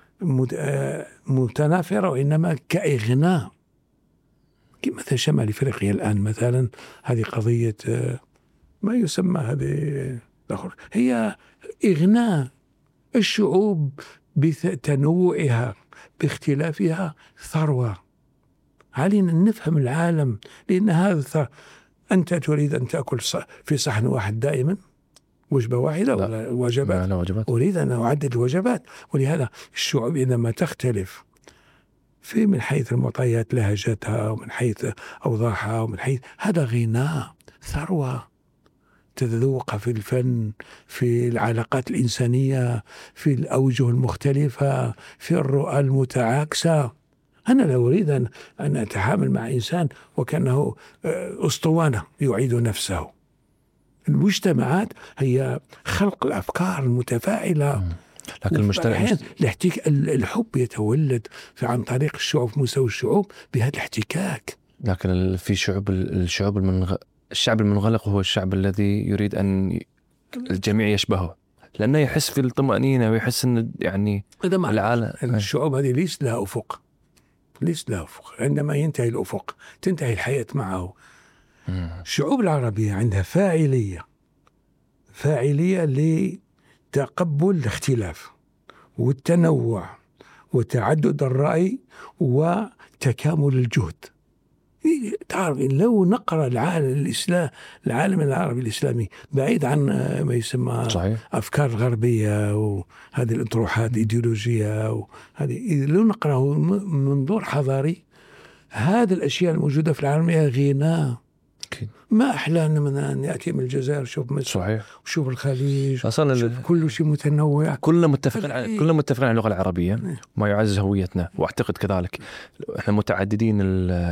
متنافرة، وإنما كإغناء. كمثل شمال أفريقيا الآن مثلا، هذه قضية ما يسمى هذه هي إغناء الشعوب بتنوعها باختلافها ثروة. علينا أن نفهم العالم، لأن هذا أنت تريد أن تأكل في صحن واحد دائما، وجبة واحدة ولا وجبات؟ لا وجبات. أريد أن أعدد الوجبات. ولهذا الشعوب إذا ما تختلف في من حيث المعطيات لهجتها، ومن حيث أوضاعها، ومن حيث هذا غناء، ثروة تتذوقها في الفن، في العلاقات الإنسانية، في الأوجه المختلفة، في الرؤى المتعاكسة. أنا لا أريد أن أتعامل مع إنسان وكأنه أسطوانة يعيد نفسه. المجتمعات هي خلق الأفكار المتفاعلة. لكن المجتمع الحب يتولد عن طريق الشعوب، مستوى الشعوب بهذا الاحتكاك. لكن في الشعب المنغلق هو الشعب الذي يريد أن الجميع يشبهه، لأنه يحس في الطمأنينة ويحس أن يعني العالم الشعوب هذه ليس لها أفق، ليس لها أفق. عندما ينتهي الأفق تنتهي الحياة معه. الشعوب العربية عندها فاعلية لتقبل الاختلاف والتنوع وتعدد الرأي وتكامل الجهد. تعرف لو نقرأ العالم العربي الإسلامي بعيد عن ما يسمى أفكار غربية وهذه الأطروحات الإيديولوجية وهذه، لو نقرأه من منظور حضاري، هذه الأشياء الموجودة في العالمية غناء. ما أحلى أن يأتي من الجزائر، شوف مصر، وشوف الخليج، شوف كل شيء متنوع، كلنا متفقين على اللغة العربية ما يعزز هويتنا. وأعتقد كذلك إحنا متعددين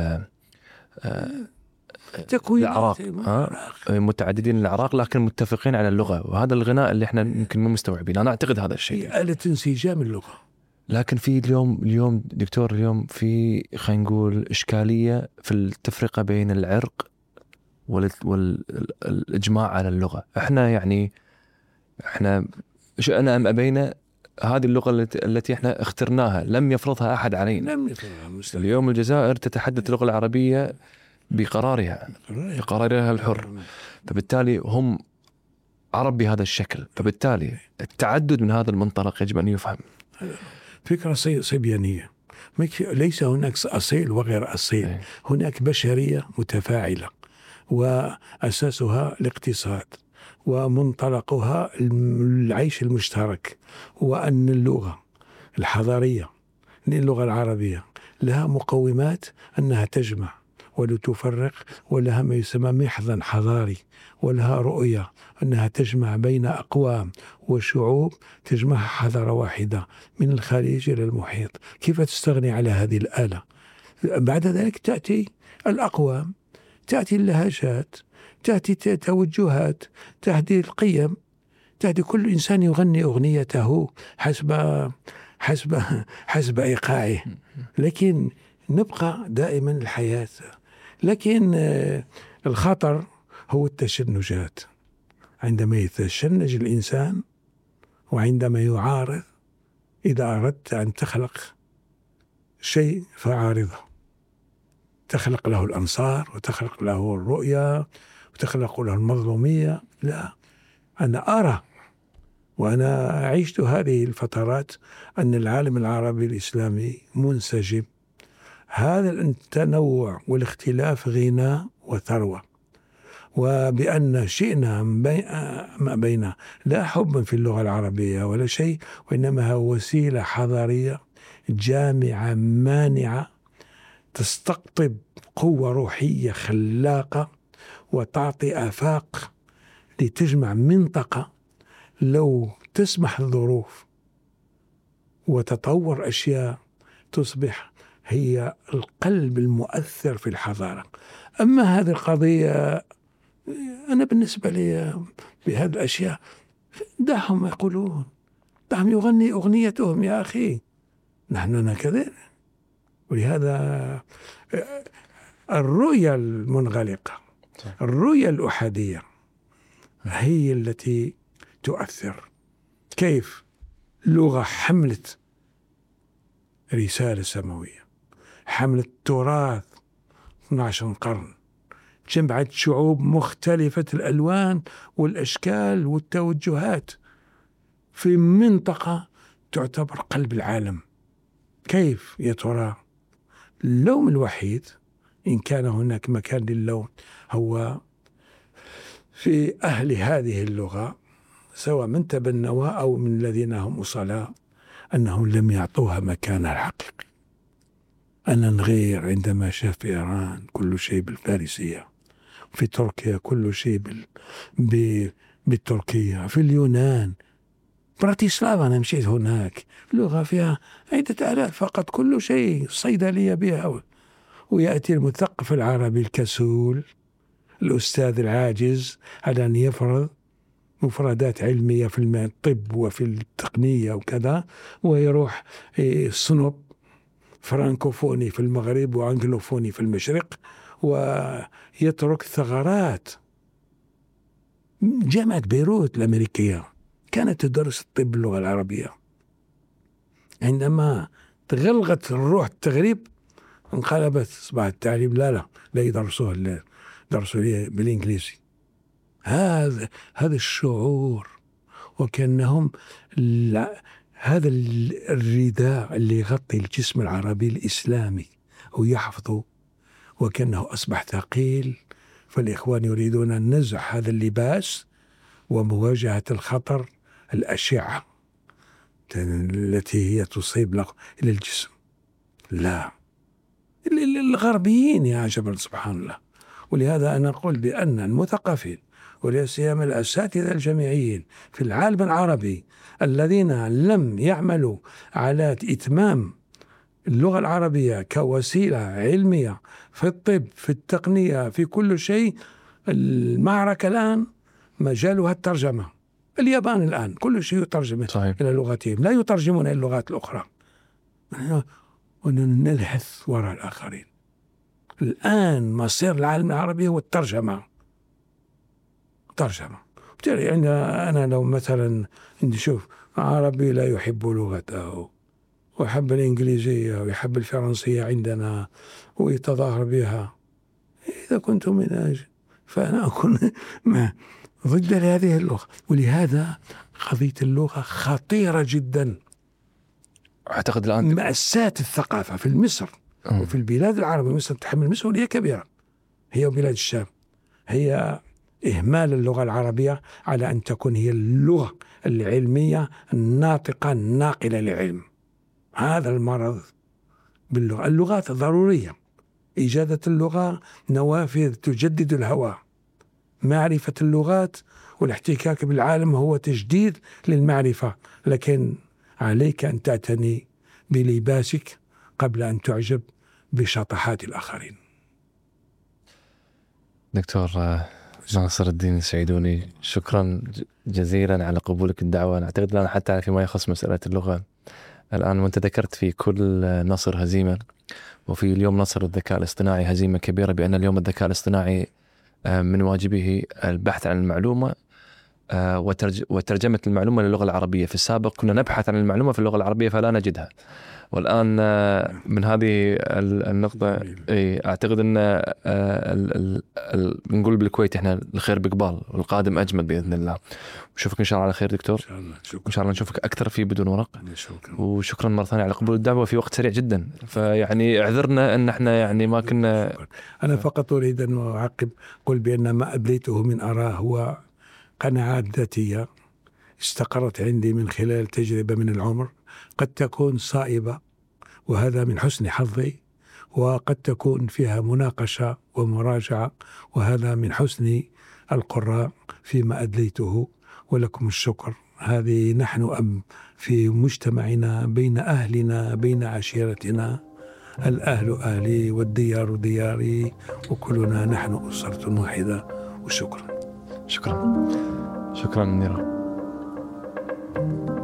الأعراق لكن متفقين على اللغة، وهذا الغناء اللي إحنا يمكن مو مستوعبين. أنا أعتقد هذا الشيء آلة انسجام اللغة. لكن في اليوم دكتور، اليوم في خلينا نقول إشكالية في التفرقة بين العرق والإجماع على اللغة. إحنا شئنا أم أبينا هذه اللغة التي إحنا اخترناها، لم يفرضها أحد علينا. اليوم الجزائر تتحدث اللغة العربية بقرارها الحر، فبالتالي هم عرب بهذا الشكل، فبالتالي التعدد من هذا المنطلق يجب أن يفهم. فكرة صبيانية، ليس هناك أصيل وغير أصيل، هناك بشرية متفاعلة وأساسها الاقتصاد ومنطلقها العيش المشترك، وأن اللغة الحضارية، اللغة العربية لها مقومات أنها تجمع ولا تفرق، ولها ما يسمى محضن حضاري، ولها رؤية أنها تجمع بين أقوام وشعوب، تجمعها حضارة واحدة من الخليج إلى المحيط. كيف تستغني على هذه الآلة؟ بعد ذلك تأتي الأقوام، تأتي اللهجات، تأتي توجهات، تأتي القيم، تأتي كل إنسان يغني أغنيته حسب إيقاعه، لكن نبقى دائما الحياة. لكن الخطر هو التشنجات، عندما يتشنج الإنسان وعندما يعارض. إذا أردت أن تخلق شيء فعارضه، تخلق له الأنصار وتخلق له الرؤية وتخلق له المظلومية. لا، أنا أرى وأنا عشت هذه الفترات أن العالم العربي الإسلامي منسجم. هذا التنوع والاختلاف غناء وثروة، وبأن شئنا ما بين لا حبا في اللغة العربية ولا شيء، وإنما هو وسيلة حضارية جامعة مانعة تستقطب قوة روحية خلاقة وتعطي آفاق لتجمع منطقة لو تسمح الظروف وتطور أشياء تصبح هي القلب المؤثر في الحضارة. أما هذه القضية، أنا بالنسبة لي بهذه الأشياء دعهم يقولون، دعهم يغني أغنيتهم يا أخي، نحن كذلك. ولهذا الرؤية المنغلقة، الرؤية الأحادية هي التي تؤثر. كيف لغة حملت رسالة سماوية، حملت تراث 12 قرن، جمعت شعوب مختلفة الألوان والأشكال والتوجهات في منطقة تعتبر قلب العالم. كيف يا ترى؟ اللوم الوحيد إن كان هناك مكان للوم هو في أهل هذه اللغة، سواء من تبنوها أو من الذين هم أصلاء، أنهم لم يعطوها مكانها الحقيقي. أنا نغير عندما شاف في إيران كل شيء بالفارسية، في تركيا كل شيء بالتركية، في اليونان براتيسلافا أنا مشيت هناك لغة فيها 10,000 فقط، كل شيء صيدلية بها. ويأتي المثقف العربي الكسول الأستاذ العاجز على أن يفرض مفردات علمية في الطب وفي التقنية وكذا، ويروح صنوب فرانكوفوني في المغرب وأنجلوفوني في المشرق، ويترك ثغرات. جامعة بيروت الأمريكية كانت تدرس الطب باللغة العربية، عندما تغلغت الروح التغريب انقلبت صباح التعليم لا يدرسوه بالإنجليزي. هذا الشعور، وكأنهم هذا الرداء اللي يغطي الجسم العربي الإسلامي ويحفظه، وكأنه أصبح ثقيل. فالإخوان يريدون نزع هذا اللباس ومواجهة الخطر، الأشعة التي هي تصيب إلى الجسم. لا، الغربيين يا عجبا سبحان الله. ولهذا أنا أقول بأن المثقفين ولا سيما الأساتذة الجامعيين في العالم العربي الذين لم يعملوا على إتمام اللغة العربية كوسيلة علمية في الطب، في التقنية، في كل شيء. المعركة الآن مجالها الترجمة. اليابان الآن كل شيء يترجم إلى لغتهم، لا يترجمون إلى اللغات الأخرى، ونلحث وراء الآخرين. الآن مصير العالم العربي هو الترجمة. بالتالي أنا لو مثلا نشوف عربي لا يحب لغته ويحب الإنجليزية ويحب الفرنسية عندنا ويتظاهر بها، إذا كنت من أجل فأنا أكون ضد هذه اللغة. ولهذا قضية اللغة خطيرة جدا. أعتقد الآن مأساة الثقافة في مصر وفي البلاد العربية، مصر تحمل مسؤولية كبيرة، هي وبلاد الشام، هي إهمال اللغة العربية على أن تكون هي اللغة العلمية الناطقة الناقلة للعلم. هذا المرض باللغة. اللغات ضرورية، إيجاد اللغة نوافذ تجدد الهواء. معرفة اللغات والاحتكاك بالعالم هو تجديد للمعرفة، لكن عليك أن تعتني بلباسك قبل أن تعجب بشطحات الآخرين. دكتور ناصر الدين السعيدوني، شكرا جزيلا على قبولك الدعوة. أعتقد الآن حتى فيما يخص مسألة اللغة الآن، وأنت ذكرت في كل نصر هزيمة، وفي اليوم نصر الذكاء الاصطناعي هزيمة كبيرة، بأن اليوم الذكاء الاصطناعي من واجبه البحث عن المعلومة وترجمة المعلومة للغة العربية. في السابق كنا نبحث عن المعلومة في اللغة العربية فلا نجدها، والآن من هذه النقطة أعتقد أن نقول بالكويت إحنا الخير بقبال والقادم أجمل بإذن الله. وشوفك إن شاء الله على خير دكتور، إن شاء الله نشوفك أكثر في بدون ورق. وشكرا مرة ثانية على قبول الدعوة في وقت سريع جدا. فيعني اعذرنا أن احنا يعني ما كنا. أنا فقط أريد أن أعقب، قل بأن ما أبديته من آراء هو قناعات ذاتية استقرت عندي من خلال تجربة من العمر، قد تكون صائبة وهذا من حسن حظي، وقد تكون فيها مناقشة ومراجعة وهذا من حسن القراء فيما أدليته. ولكم الشكر. هذه نحن في مجتمعنا بين أهلنا بين عشيرتنا، الأهل أهلي والديار دياري وكلنا نحن أسرة واحدة. وشكرا. شكرا نيرة.